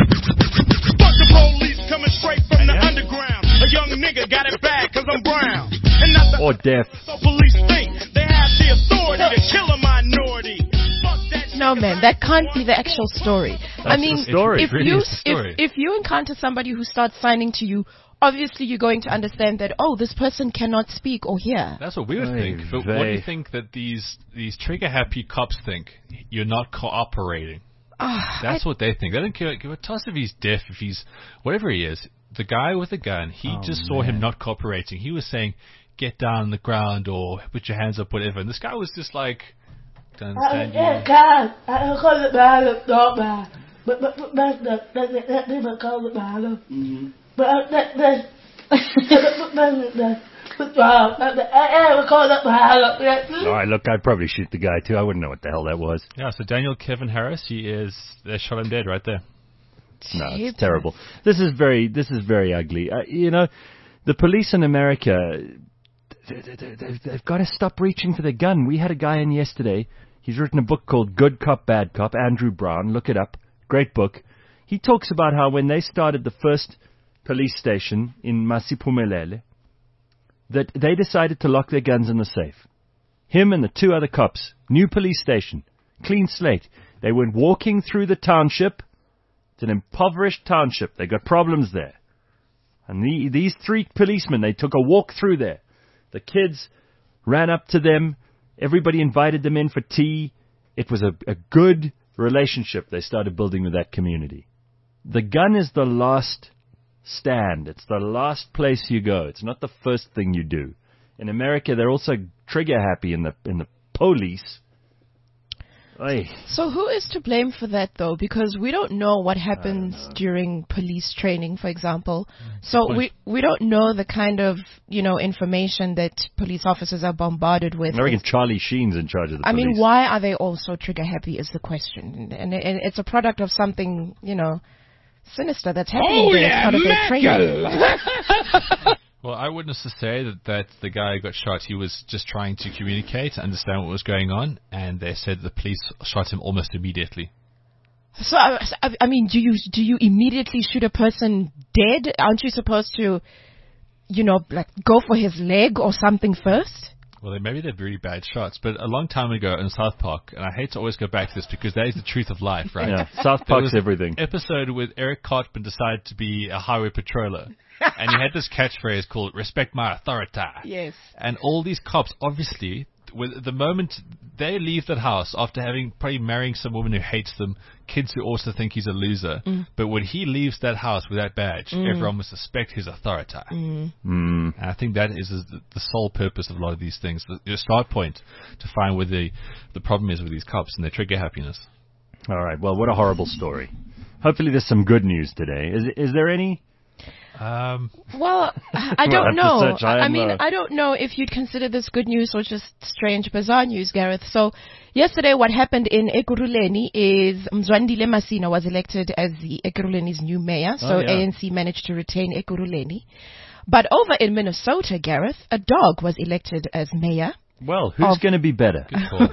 [SPEAKER 6] the police coming straight from the underground. A young nigga got it bad cause I'm brown. And not the
[SPEAKER 2] Or deaf.
[SPEAKER 6] so police think they have the authority to kill a minority. Fuck that shit.
[SPEAKER 3] No, man, that can't be the actual story. I
[SPEAKER 2] That's
[SPEAKER 3] mean,
[SPEAKER 2] the story.
[SPEAKER 3] if
[SPEAKER 4] It really
[SPEAKER 3] you
[SPEAKER 4] is the story.
[SPEAKER 3] if if you encounter somebody who starts signing to you, obviously you're going to understand that, oh, this person cannot speak or hear.
[SPEAKER 4] That's what we would
[SPEAKER 2] Oy
[SPEAKER 4] think. But what do you
[SPEAKER 2] vey.
[SPEAKER 4] think that these these trigger-happy cops think? You're not cooperating.
[SPEAKER 3] Ah,
[SPEAKER 4] That's what they think. They don't give, give a toss if he's deaf, if he's whatever he is. The guy with the gun, he
[SPEAKER 2] Oh,
[SPEAKER 4] just saw him
[SPEAKER 2] man.
[SPEAKER 4] not cooperating. He was saying, "Get down on the ground" or "Put your hands up," whatever. And this guy was just like, "Don't understand you."
[SPEAKER 7] Can I call it bad look dog bad. But but but but that that that that call it bad look. But that that but but that but wow that that I call it bad look.
[SPEAKER 2] All right, look, I'd probably shoot the guy too. I wouldn't know what the hell that was.
[SPEAKER 4] Yeah, so Daniel Kevin Harris, he is, they shot him dead right there.
[SPEAKER 2] No,
[SPEAKER 3] Jesus.
[SPEAKER 2] it's terrible. This is very, this is very ugly. Uh, you know, the police in America, they, they, they, they've got to stop reaching for the gun. We had a guy in yesterday. He's written a book called Good Cop, Bad Cop. Andrew Brown, look it up. Great book. He talks about how when they started the first police station in Masiphumelele, that they decided to lock their guns in the safe. Him and the two other cops, new police station, clean slate. They went walking through the township. It's an impoverished township. They got problems there. And the, these three policemen, they took a walk through there. The kids ran up to them. Everybody invited them in for tea. It was a, a good relationship they started building with that community. The gun is the last stand. It's the last place you go. It's not the first thing you do. In America, they're also trigger happy in the in the police. Oy.
[SPEAKER 3] So who is to blame for that, though? Because we don't know what happens during police training, for example. So we we don't know the kind of, you know, information that police officers are bombarded with.
[SPEAKER 2] I reckon Charlie Sheen's in charge of the
[SPEAKER 3] I
[SPEAKER 2] police.
[SPEAKER 3] mean, why are they all so trigger happy is the question. And, and it's a product of something, you know, sinister that's happening there as part of their training.
[SPEAKER 4] Well, eyewitnesses say that, that the guy who got shot, he was just trying to communicate, understand what was going on, and they said the police shot him almost immediately.
[SPEAKER 3] So, I, I mean, do you do you immediately shoot a person dead? Aren't you supposed to you know, like go for his leg or something first?
[SPEAKER 4] Well, they, maybe they're really bad shots, but a long time ago in South Park, and I hate to always go back to this because that is the truth of life, right?
[SPEAKER 2] Yeah, South
[SPEAKER 4] There
[SPEAKER 2] Park's
[SPEAKER 4] was
[SPEAKER 2] everything.
[SPEAKER 4] an episode with Eric Cartman decided to be a highway patroller, and he had this catchphrase called "Respect my authority."
[SPEAKER 3] Yes.
[SPEAKER 4] And all these cops, obviously, with the moment they leave that house after having probably marrying some woman who hates them, kids who also think he's a loser,
[SPEAKER 3] Mm.
[SPEAKER 4] but when he leaves that house with that badge,
[SPEAKER 3] Mm.
[SPEAKER 4] everyone must respect his authority.
[SPEAKER 3] Mm.
[SPEAKER 2] Mm.
[SPEAKER 4] And I think that is the, the sole purpose of a lot of these things, the, the start point to find where the, the problem is with these cops and their trigger happiness.
[SPEAKER 2] All right. Well, what a horrible story. Hopefully, there's some good news today. Is is there any?
[SPEAKER 4] Um,
[SPEAKER 3] Well, I
[SPEAKER 2] We'll
[SPEAKER 3] don't
[SPEAKER 2] have to
[SPEAKER 3] know.
[SPEAKER 2] search high
[SPEAKER 3] I
[SPEAKER 2] and
[SPEAKER 3] mean,
[SPEAKER 2] low.
[SPEAKER 3] I don't know if you'd consider this good news or just strange, bizarre news, Gareth. So, yesterday what happened in Ekurhuleni is Mzwandile Masina was elected as the Ekurhuleni's new mayor. So,
[SPEAKER 2] Oh, yeah.
[SPEAKER 3] A N C managed to retain Ekurhuleni. But over in Minnesota, Gareth, a dog was elected as mayor.
[SPEAKER 2] Well, who's
[SPEAKER 3] Of-
[SPEAKER 2] going to be better?
[SPEAKER 4] good call.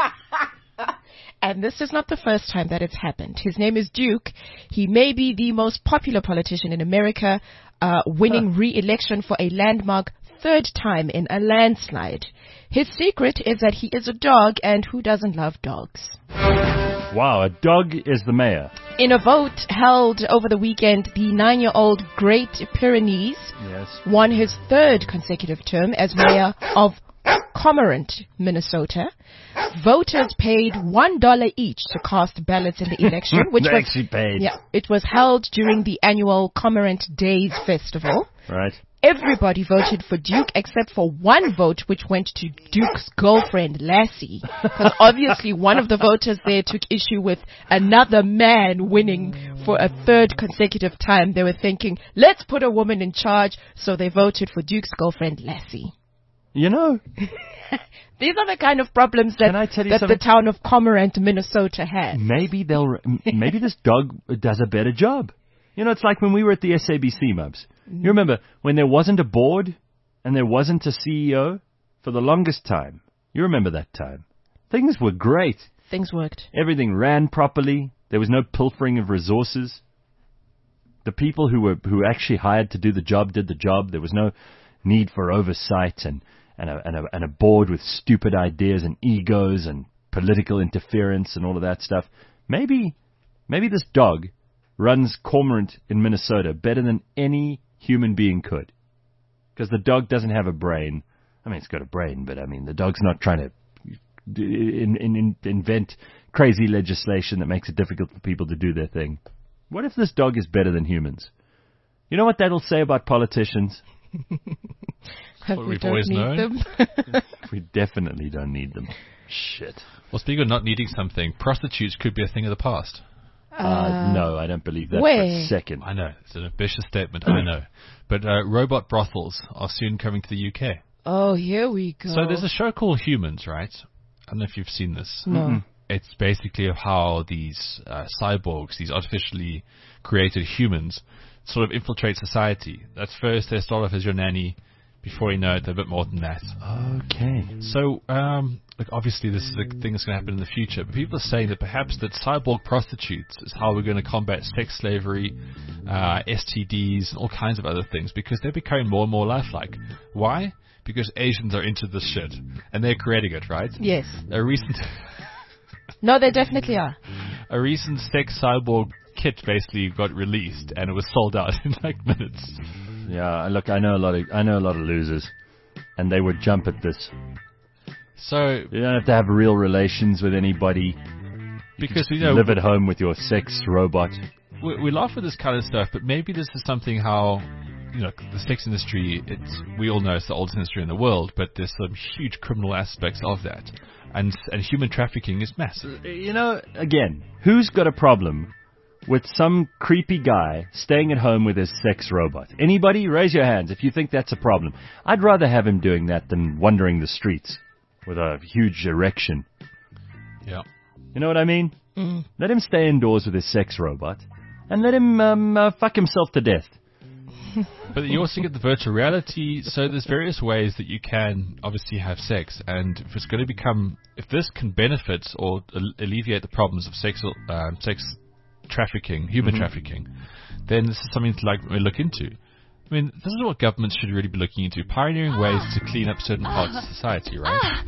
[SPEAKER 3] And this is not the first time that it's happened. His name is Duke. He may be the most popular politician in America, uh, winning re-election for a landmark third time in a landslide. His secret is that he is a dog, and who doesn't love dogs?
[SPEAKER 2] Wow, a dog is the mayor.
[SPEAKER 3] In a vote held over the weekend, the nine-year-old Great Pyrenees
[SPEAKER 2] Yes.
[SPEAKER 3] won his third consecutive term as mayor of Cormorant, Minnesota. Voters paid one dollar each to cast ballots in the election, which
[SPEAKER 2] They
[SPEAKER 3] was
[SPEAKER 2] actually paid.
[SPEAKER 3] yeah, it was held during the annual Cormorant Days Festival.
[SPEAKER 2] Right.
[SPEAKER 3] Everybody voted for Duke except for one vote, which went to Duke's girlfriend, Lassie. Because obviously one of the voters there took issue with another man winning for a third consecutive time. They were thinking, let's put a woman in charge, so they voted for Duke's girlfriend, Lassie.
[SPEAKER 2] You know,
[SPEAKER 3] These are the kind of problems that,
[SPEAKER 2] Can I tell you
[SPEAKER 3] that the
[SPEAKER 2] something?
[SPEAKER 3] town of Cormorant, Minnesota has.
[SPEAKER 2] maybe they'll. Maybe this dog does a better job. You know, it's like when we were at the S A B C, Mubs. You remember when there wasn't a board and there wasn't a C E O for the longest time? You remember that time? Things were great.
[SPEAKER 3] Things worked.
[SPEAKER 2] Everything ran properly. There was no pilfering of resources. The people who were who actually hired to do the job did the job. There was no need for oversight and and a, and a, and a board with stupid ideas and egos and political interference and all of that stuff. Maybe maybe this dog runs Cormorant in Minnesota better than any human being could, because the dog doesn't have a brain. I mean, it's got a brain, but I mean, the dog's not trying to in, in, in, invent crazy legislation that makes it difficult for people to do their thing. What if this dog is better than humans? You know what that'll say about politicians?
[SPEAKER 3] Have
[SPEAKER 4] What
[SPEAKER 3] we
[SPEAKER 4] we've
[SPEAKER 3] don't
[SPEAKER 4] always
[SPEAKER 3] need
[SPEAKER 4] known.
[SPEAKER 3] them.
[SPEAKER 2] We definitely don't need them. Shit.
[SPEAKER 4] Well, speaking of not needing something, prostitutes could be a thing of the past.
[SPEAKER 2] Uh, no, I don't believe that for
[SPEAKER 3] where?
[SPEAKER 2] a second.
[SPEAKER 4] I know, it's an ambitious statement, I know. But uh, robot brothels are soon coming to the U K.
[SPEAKER 3] Oh, here we go.
[SPEAKER 4] So there's a show called Humans, right? I don't know if you've seen this.
[SPEAKER 3] No.
[SPEAKER 4] It's basically of how these uh, cyborgs, these artificially created humans, sort of infiltrate society. At first, they start off as your nanny. Before you know it, they're a bit more than that.
[SPEAKER 2] Okay.
[SPEAKER 4] So, um, look, obviously this is a thing that's going to happen in the future, but people are saying that perhaps that cyborg prostitutes is how we're going to combat sex slavery, uh, S T Ds, and all kinds of other things, because they're becoming more and more lifelike. Why? Because Asians are into this shit, and they're creating it, right?
[SPEAKER 3] Yes.
[SPEAKER 4] A recent...
[SPEAKER 3] No, they definitely are.
[SPEAKER 4] A recent sex cyborg kit basically got released, and it was sold out in like minutes.
[SPEAKER 2] Yeah, look, I know a lot of I know a lot of losers, and they would jump at this.
[SPEAKER 4] So,
[SPEAKER 2] You don't have to have real relations with anybody.
[SPEAKER 4] because we know
[SPEAKER 2] Live at home with your sex robot.
[SPEAKER 4] we, we laugh at this kind of stuff, but maybe this is something how, you know, the sex industry, it's, we all know it's the oldest industry in the world, but there's some huge criminal aspects of that. And, and human trafficking is massive.
[SPEAKER 2] You know, again, who's got a problem with some creepy guy staying at home with his sex robot? Anybody? Raise your hands if you think that's a problem. I'd rather have him doing that than wandering the streets with a huge erection.
[SPEAKER 4] Yeah.
[SPEAKER 2] You know what I mean?
[SPEAKER 3] Mm.
[SPEAKER 2] Let him stay indoors with his sex robot, and let him um, uh, fuck himself to death.
[SPEAKER 4] But you also get the virtual reality, so there's various ways that you can obviously have sex, and if it's going to become, if this can benefit or al- alleviate the problems of sexual, um, sex trafficking, human
[SPEAKER 2] Mhm.
[SPEAKER 4] trafficking, then this is something to like look into. I mean, this is what governments should really be looking into, pioneering ways to clean up certain parts of society, right?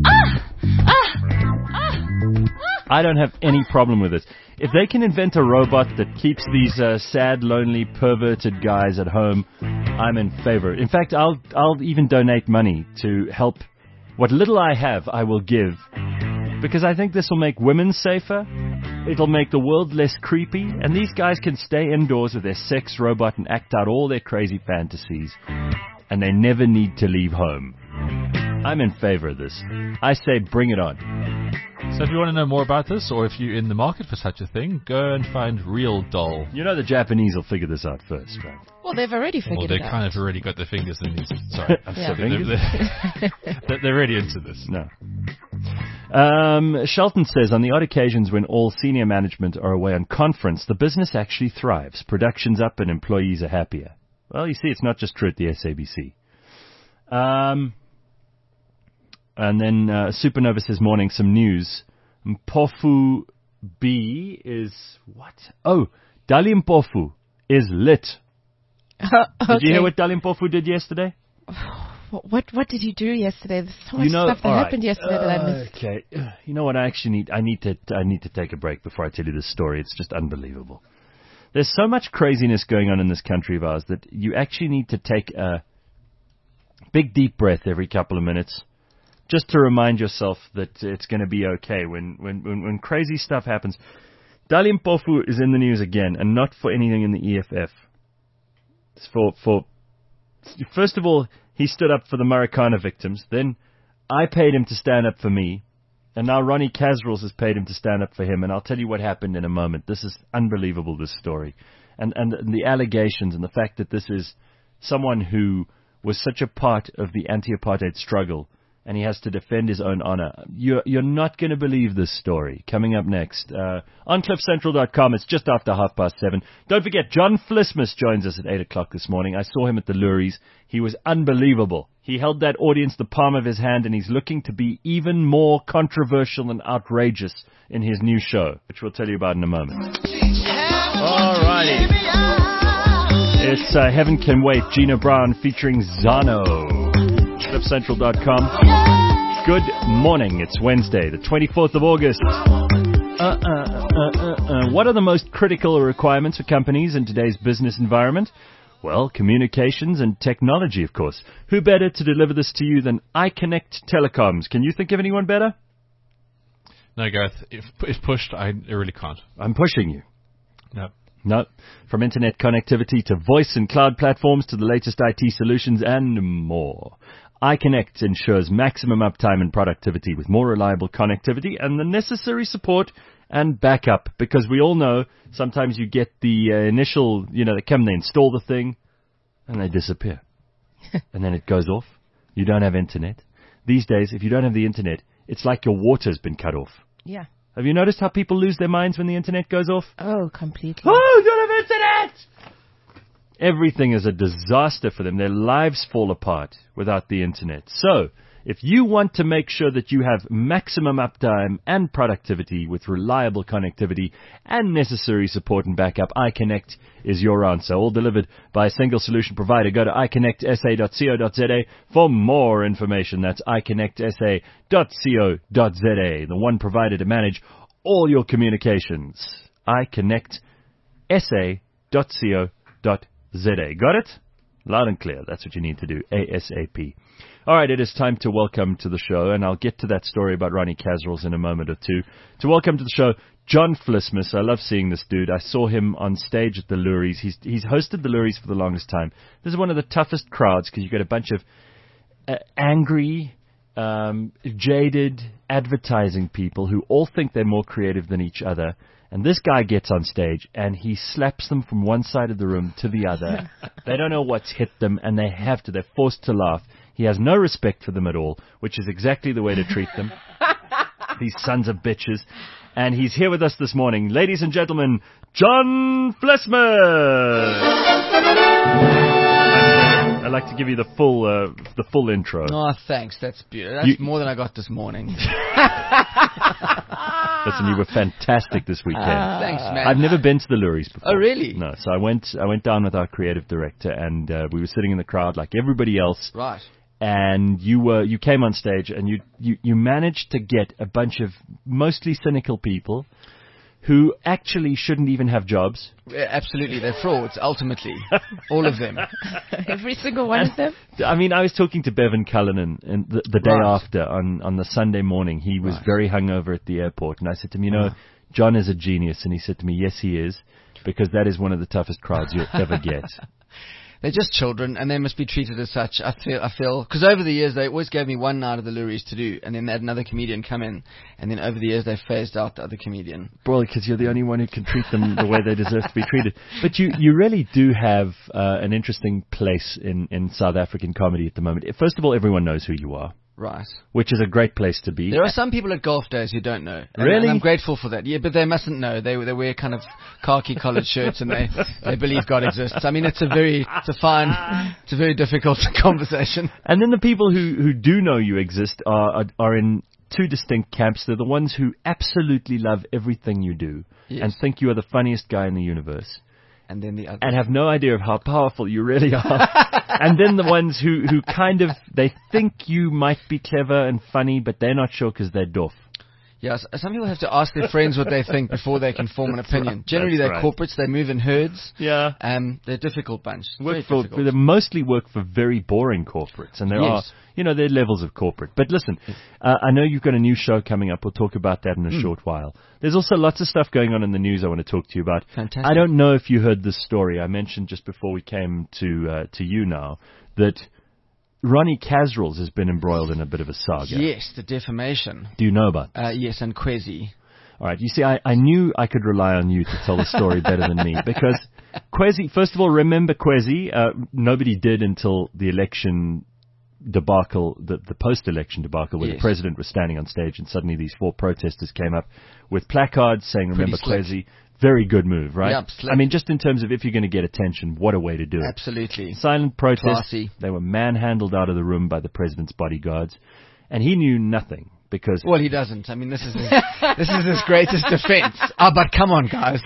[SPEAKER 2] I don't have any problem with it. If they can invent a robot that keeps these uh, sad, lonely, perverted guys at home, I'm in favor. In fact, I'll I'll even donate money to help. What little I have, I will give, because I think this will make women safer. It'll make the world less creepy, and these guys can stay indoors with their sex robot and act out all their crazy fantasies, and they never need to leave home. I'm in favor of this. I say bring it on.
[SPEAKER 4] So if you want to know more about this, or if you're in the market for such a thing, go and find Real Doll.
[SPEAKER 2] You know the Japanese will figure this out first, right?
[SPEAKER 3] Well, they've already figured
[SPEAKER 4] Well, they
[SPEAKER 3] it out.
[SPEAKER 4] kind of already got their fingers in these. Sorry.
[SPEAKER 3] Yeah.
[SPEAKER 4] They're, they're, they're already into this.
[SPEAKER 2] No. Um, Shelton says, on the odd occasions when all senior management are away on conference, the business actually thrives. Production's up and employees are happier. Well, you see, it's not just true at the S A B C. Um... And then uh, Supernova says, morning, some news. Mpofu B is, what? Oh, Dali Mpofu is lit.
[SPEAKER 3] Uh, okay.
[SPEAKER 2] Did you hear what Dali Mpofu did yesterday?
[SPEAKER 3] What what did you do yesterday? There's so much
[SPEAKER 2] you know,
[SPEAKER 3] stuff that
[SPEAKER 2] all right.
[SPEAKER 3] happened yesterday that I missed.
[SPEAKER 2] Okay, you know what? I actually need. I need to. I need to take a break before I tell you this story. It's just unbelievable. There's so much craziness going on in this country of ours that you actually need to take a big deep breath every couple of minutes, just to remind yourself that it's going to be okay when, when, when, when crazy stuff happens. Dali Mpofu is in the news again, and not for anything in the E F F. It's for, for, first of all, he stood up for the Marikana victims. Then I paid him to stand up for me. And now Ronnie Casrils has paid him to stand up for him. And I'll tell you what happened in a moment. This is unbelievable, this story. And, and the allegations and the fact that this is someone who was such a part of the anti-apartheid struggle, and he has to defend his own honor. You're, you're not going to believe this story. Coming up next, uh, on cliff central dot com, it's just after half past seven. Don't forget, John Flismus joins us at eight o'clock this morning. I saw him at the Luries. He was unbelievable. He held that audience the palm of his hand, and he's looking to be even more controversial and outrageous in his new show, which we'll tell you about in a moment. All righty. It's uh, Heaven Can Wait, Gina Brown featuring Zano. cliff central dot com. Good morning. It's Wednesday, the twenty-fourth of August. Uh, uh, uh, uh, uh. What are the most critical requirements for companies in today's business environment? Well, communications and technology, of course. Who better to deliver this to you than iConnect Telecoms? Can you think of anyone better?
[SPEAKER 4] No, Gareth. If, if pushed, I really can't.
[SPEAKER 2] I'm pushing you.
[SPEAKER 4] No.
[SPEAKER 2] No. From internet connectivity to voice and cloud platforms to the latest I T solutions and more. iConnect ensures maximum uptime and productivity with more reliable connectivity and the necessary support and backup, because we all know sometimes you get the uh, initial, you know, they come, they install the thing, and they disappear. And then it goes off. You don't have internet. These days, if you don't have the internet, it's like your water's been cut off.
[SPEAKER 3] Yeah.
[SPEAKER 2] Have you noticed how people lose their minds when the internet goes off?
[SPEAKER 3] Oh, completely.
[SPEAKER 2] Oh, you don't have internet! Everything is a disaster for them. Their lives fall apart without the internet. So, if you want to make sure that you have maximum uptime and productivity with reliable connectivity and necessary support and backup, iConnect is your answer. All delivered by a single solution provider. Go to i connect s a dot co dot z a for more information. That's i connect s a dot co dot z a, the one provider to manage all your communications. i connect s a dot co dot z a. Got it? Loud and clear. That's what you need to do. ASAP. All right, it is time to welcome to the show, and I'll get to that story about Ronnie Casrils in a moment or two. To welcome to the show, John Flismus. I love seeing this dude. I saw him on stage at the Luries. He's he's hosted the Luries for the longest time. This is one of the toughest crowds because you've got a bunch of uh, angry, um, jaded advertising people who all think they're more creative than each other. And this guy gets on stage, and he slaps them from one side of the room to the other. They don't know what's hit them, and they have to. They're forced to laugh. He has no respect for them at all, which is exactly the way to treat them. These sons of bitches. And he's here with us this morning. Ladies and gentlemen, John Flismus! I'd like to give you the full uh, the full intro.
[SPEAKER 8] Oh, thanks. That's beautiful. That's
[SPEAKER 2] You-
[SPEAKER 8] more than I got this morning.
[SPEAKER 2] The Listen, you were fantastic this weekend.
[SPEAKER 8] Thanks, man.
[SPEAKER 2] I've never been to the Luries before.
[SPEAKER 8] Oh, really?
[SPEAKER 2] No. So I went. I went down with our creative director, and uh, we were sitting in the crowd like everybody else.
[SPEAKER 8] Right.
[SPEAKER 2] And you were you came on stage, and you you you managed to get a bunch of mostly cynical people who actually shouldn't even have jobs.
[SPEAKER 8] Yeah, absolutely, they're frauds. Ultimately, all of them.
[SPEAKER 3] Every single one of them.
[SPEAKER 2] I mean, I was talking to Bevan Cullinan and the, the day
[SPEAKER 8] Right.
[SPEAKER 2] after on, on the Sunday morning. He was
[SPEAKER 8] Right.
[SPEAKER 2] very hungover at the airport, and I said to him, you know, John is a genius, and he said to me, yes, he is, because that is one of the toughest crowds you'll ever get.
[SPEAKER 8] They're just children, and they must be treated as such. I feel, I feel, because over the years they always gave me one night of the Luries to do, and then they had another comedian come in, and then over the years they phased out the other comedian.
[SPEAKER 2] Well, because you're the only one who can treat them the way they deserve to be treated. But you, you really do have uh, an interesting place in, in South African comedy at the moment. First of all, everyone knows who you are,
[SPEAKER 8] Right.
[SPEAKER 2] which is a great place to be.
[SPEAKER 8] There are some people at golf days who don't know. And,
[SPEAKER 2] Really?
[SPEAKER 8] and I'm grateful for that. Yeah, but they mustn't know. They they wear kind of khaki collared shirts and they, they believe God exists. I mean, it's a very it's a fine it's a very difficult conversation.
[SPEAKER 2] And then the people who, who do know you exist are, are are in two distinct camps. They're the ones who absolutely love everything you do
[SPEAKER 8] Yes.
[SPEAKER 2] and think you are the funniest guy in the universe
[SPEAKER 8] And then the other.
[SPEAKER 2] and have no idea of how powerful you really are. And then the ones who, who kind of, they think you might be clever and funny, but they're not sure because they're doof.
[SPEAKER 8] Yes, some people have to ask their friends what they think before they can form an opinion. Generally,
[SPEAKER 2] That's
[SPEAKER 8] they're
[SPEAKER 2] right.
[SPEAKER 8] corporates. They move in herds.
[SPEAKER 2] Yeah.
[SPEAKER 8] Um, they're a difficult bunch. Very
[SPEAKER 2] Work for,
[SPEAKER 8] difficult.
[SPEAKER 2] they mostly work for very boring corporates, and there are,
[SPEAKER 8] Yes.
[SPEAKER 2] you know, there are levels of corporate. But listen, uh, I know you've got a new show coming up. We'll talk about that in a
[SPEAKER 8] Mm.
[SPEAKER 2] short while. There's also lots of stuff going on in the news I want to talk to you about.
[SPEAKER 8] Fantastic.
[SPEAKER 2] I don't know if you heard this story. I mentioned just before we came to uh, to you now that Ronnie Casrils has been embroiled in a bit of a saga.
[SPEAKER 8] Yes, the defamation.
[SPEAKER 2] Do you know about
[SPEAKER 8] Uh, yes, and Kwezi.
[SPEAKER 2] All right. You see, I, I knew I could rely on you to tell the story better than me because Kwezi, first of all, remember Kwezi, uh, nobody did until the election debacle, the, the post-election debacle where
[SPEAKER 8] Yes.
[SPEAKER 2] the president was standing on stage and suddenly these four protesters came up with placards saying,
[SPEAKER 8] Pretty
[SPEAKER 2] remember
[SPEAKER 8] slick.
[SPEAKER 2] Kwezi. Very good move, right?
[SPEAKER 8] Yep, slick.
[SPEAKER 2] I mean, just in terms of if you're going to get attention, what a way to do it.
[SPEAKER 8] Absolutely.
[SPEAKER 2] Silent protest.
[SPEAKER 8] Classy.
[SPEAKER 2] They were manhandled out of the room by the president's bodyguards. And he knew nothing because
[SPEAKER 8] Well, he doesn't. I mean, this is his, this is his greatest defense. Ah, but come on, guys.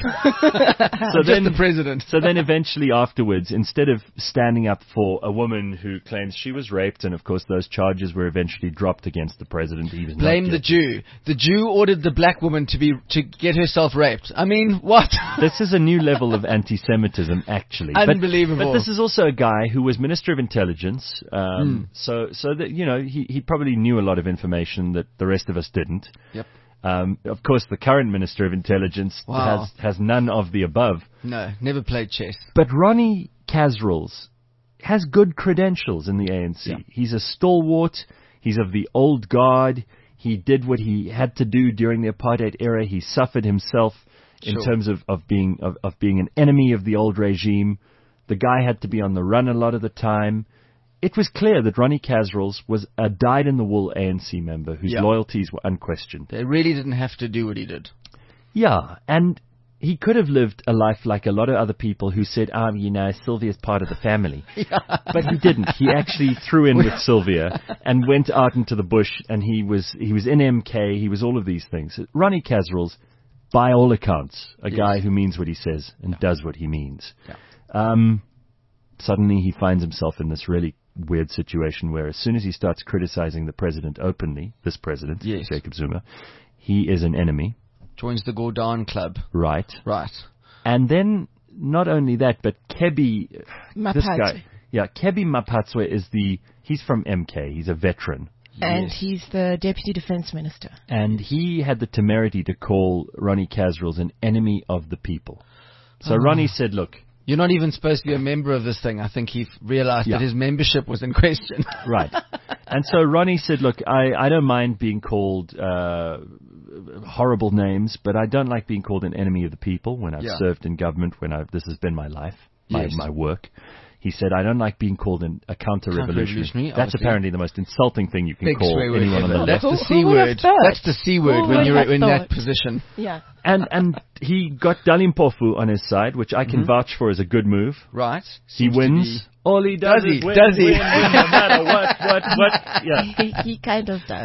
[SPEAKER 2] so
[SPEAKER 8] Just
[SPEAKER 2] then
[SPEAKER 8] the president.
[SPEAKER 2] So then eventually afterwards, instead of standing up for a woman who claims she was raped, and of course those charges were eventually dropped against the president, he was not
[SPEAKER 8] Blame the
[SPEAKER 2] guilty.
[SPEAKER 8] Jew. The Jew ordered the black woman to be to get herself raped. I mean, what?
[SPEAKER 2] This is a new level of anti-Semitism, actually. But-
[SPEAKER 8] Unbelievable.
[SPEAKER 2] But, this is also a guy who was Minister of Intelligence, um, so so that you know he he probably knew a lot of information that the rest of us didn't.
[SPEAKER 8] Yep.
[SPEAKER 2] Um, of course, the current Minister of Intelligence
[SPEAKER 8] Wow.
[SPEAKER 2] has has none of the above.
[SPEAKER 8] No, never played chess.
[SPEAKER 2] But Ronnie Casrils has good credentials in the A N C.
[SPEAKER 8] Yeah.
[SPEAKER 2] He's a stalwart. He's of the old guard. He did what he had to do during the apartheid era. He suffered himself in
[SPEAKER 8] Sure.
[SPEAKER 2] terms of, of being of, of being an enemy of the old regime. The guy had to be on the run a lot of the time. It was clear that Ronnie Casrils was a dyed-in-the-wool A N C member whose
[SPEAKER 8] Yeah.
[SPEAKER 2] loyalties were unquestioned.
[SPEAKER 8] They really didn't have to do what he did.
[SPEAKER 2] Yeah, and he could have lived a life like a lot of other people who said, um, you know, Sylvia's part of the family. But he didn't. He actually threw in with Sylvia and went out into the bush, and he was he was in M K, he was all of these things. Ronnie Casrils, by all accounts, a
[SPEAKER 8] Yes.
[SPEAKER 2] guy who means what he says and does what he means.
[SPEAKER 8] Yeah.
[SPEAKER 2] Um, suddenly he finds himself in this really weird situation where as soon as he starts criticizing the president openly, this president,
[SPEAKER 8] Yes.
[SPEAKER 2] Jacob Zuma, he is an enemy,
[SPEAKER 8] Joins the Gordon Club.
[SPEAKER 2] right?
[SPEAKER 8] Right.
[SPEAKER 2] And then not only that, but Kebi, this
[SPEAKER 3] Maphatwe.
[SPEAKER 2] guy, yeah, Kebi Maphatwe is the, he's from M K, he's a veteran.
[SPEAKER 3] And
[SPEAKER 8] Yes.
[SPEAKER 3] he's the Deputy Defense Minister.
[SPEAKER 2] And he had the temerity to call Ronnie Casrils an enemy of the people. So Ronnie said, look,
[SPEAKER 8] You're not even supposed to be a member of this thing. I think he realized
[SPEAKER 2] Yeah.
[SPEAKER 8] that his membership was in question.
[SPEAKER 2] right. And so Ronnie said, look, I, I don't mind being called uh, horrible names, but I don't like being called an enemy of the people when I've
[SPEAKER 8] Yeah.
[SPEAKER 2] served in government, when I've, this has been my life, my,
[SPEAKER 8] Yes.
[SPEAKER 2] my work. He said, I don't like being called an, a counter-revolutionary.
[SPEAKER 8] Counter-revolutionary,
[SPEAKER 2] That's
[SPEAKER 8] obviously.
[SPEAKER 2] apparently the most insulting thing you can
[SPEAKER 8] Big
[SPEAKER 2] call
[SPEAKER 8] swear word
[SPEAKER 2] anyone on the
[SPEAKER 8] ever.
[SPEAKER 2] left.
[SPEAKER 8] That's the
[SPEAKER 3] Who-
[SPEAKER 8] C
[SPEAKER 3] who would have
[SPEAKER 8] word.
[SPEAKER 3] thought?
[SPEAKER 8] That's the C word
[SPEAKER 3] Who
[SPEAKER 8] when
[SPEAKER 3] would
[SPEAKER 8] you're
[SPEAKER 3] have
[SPEAKER 8] in that
[SPEAKER 3] thought?
[SPEAKER 8] position.
[SPEAKER 3] Yeah.
[SPEAKER 2] And and he got Dalimpofu on his side, which I can
[SPEAKER 8] Mm-hmm.
[SPEAKER 2] vouch for as a good move.
[SPEAKER 8] Right.
[SPEAKER 2] He
[SPEAKER 8] Seems to
[SPEAKER 2] wins.
[SPEAKER 8] be-
[SPEAKER 2] All he does,
[SPEAKER 8] Does he?
[SPEAKER 2] is win,
[SPEAKER 8] Does he?
[SPEAKER 2] win, win, no matter what, what, what. Yeah.
[SPEAKER 3] he, he kind of does.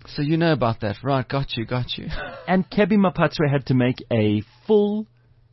[SPEAKER 8] So you know about that, right? Got you, got you.
[SPEAKER 2] And Kebby Mapatswe had to make a full,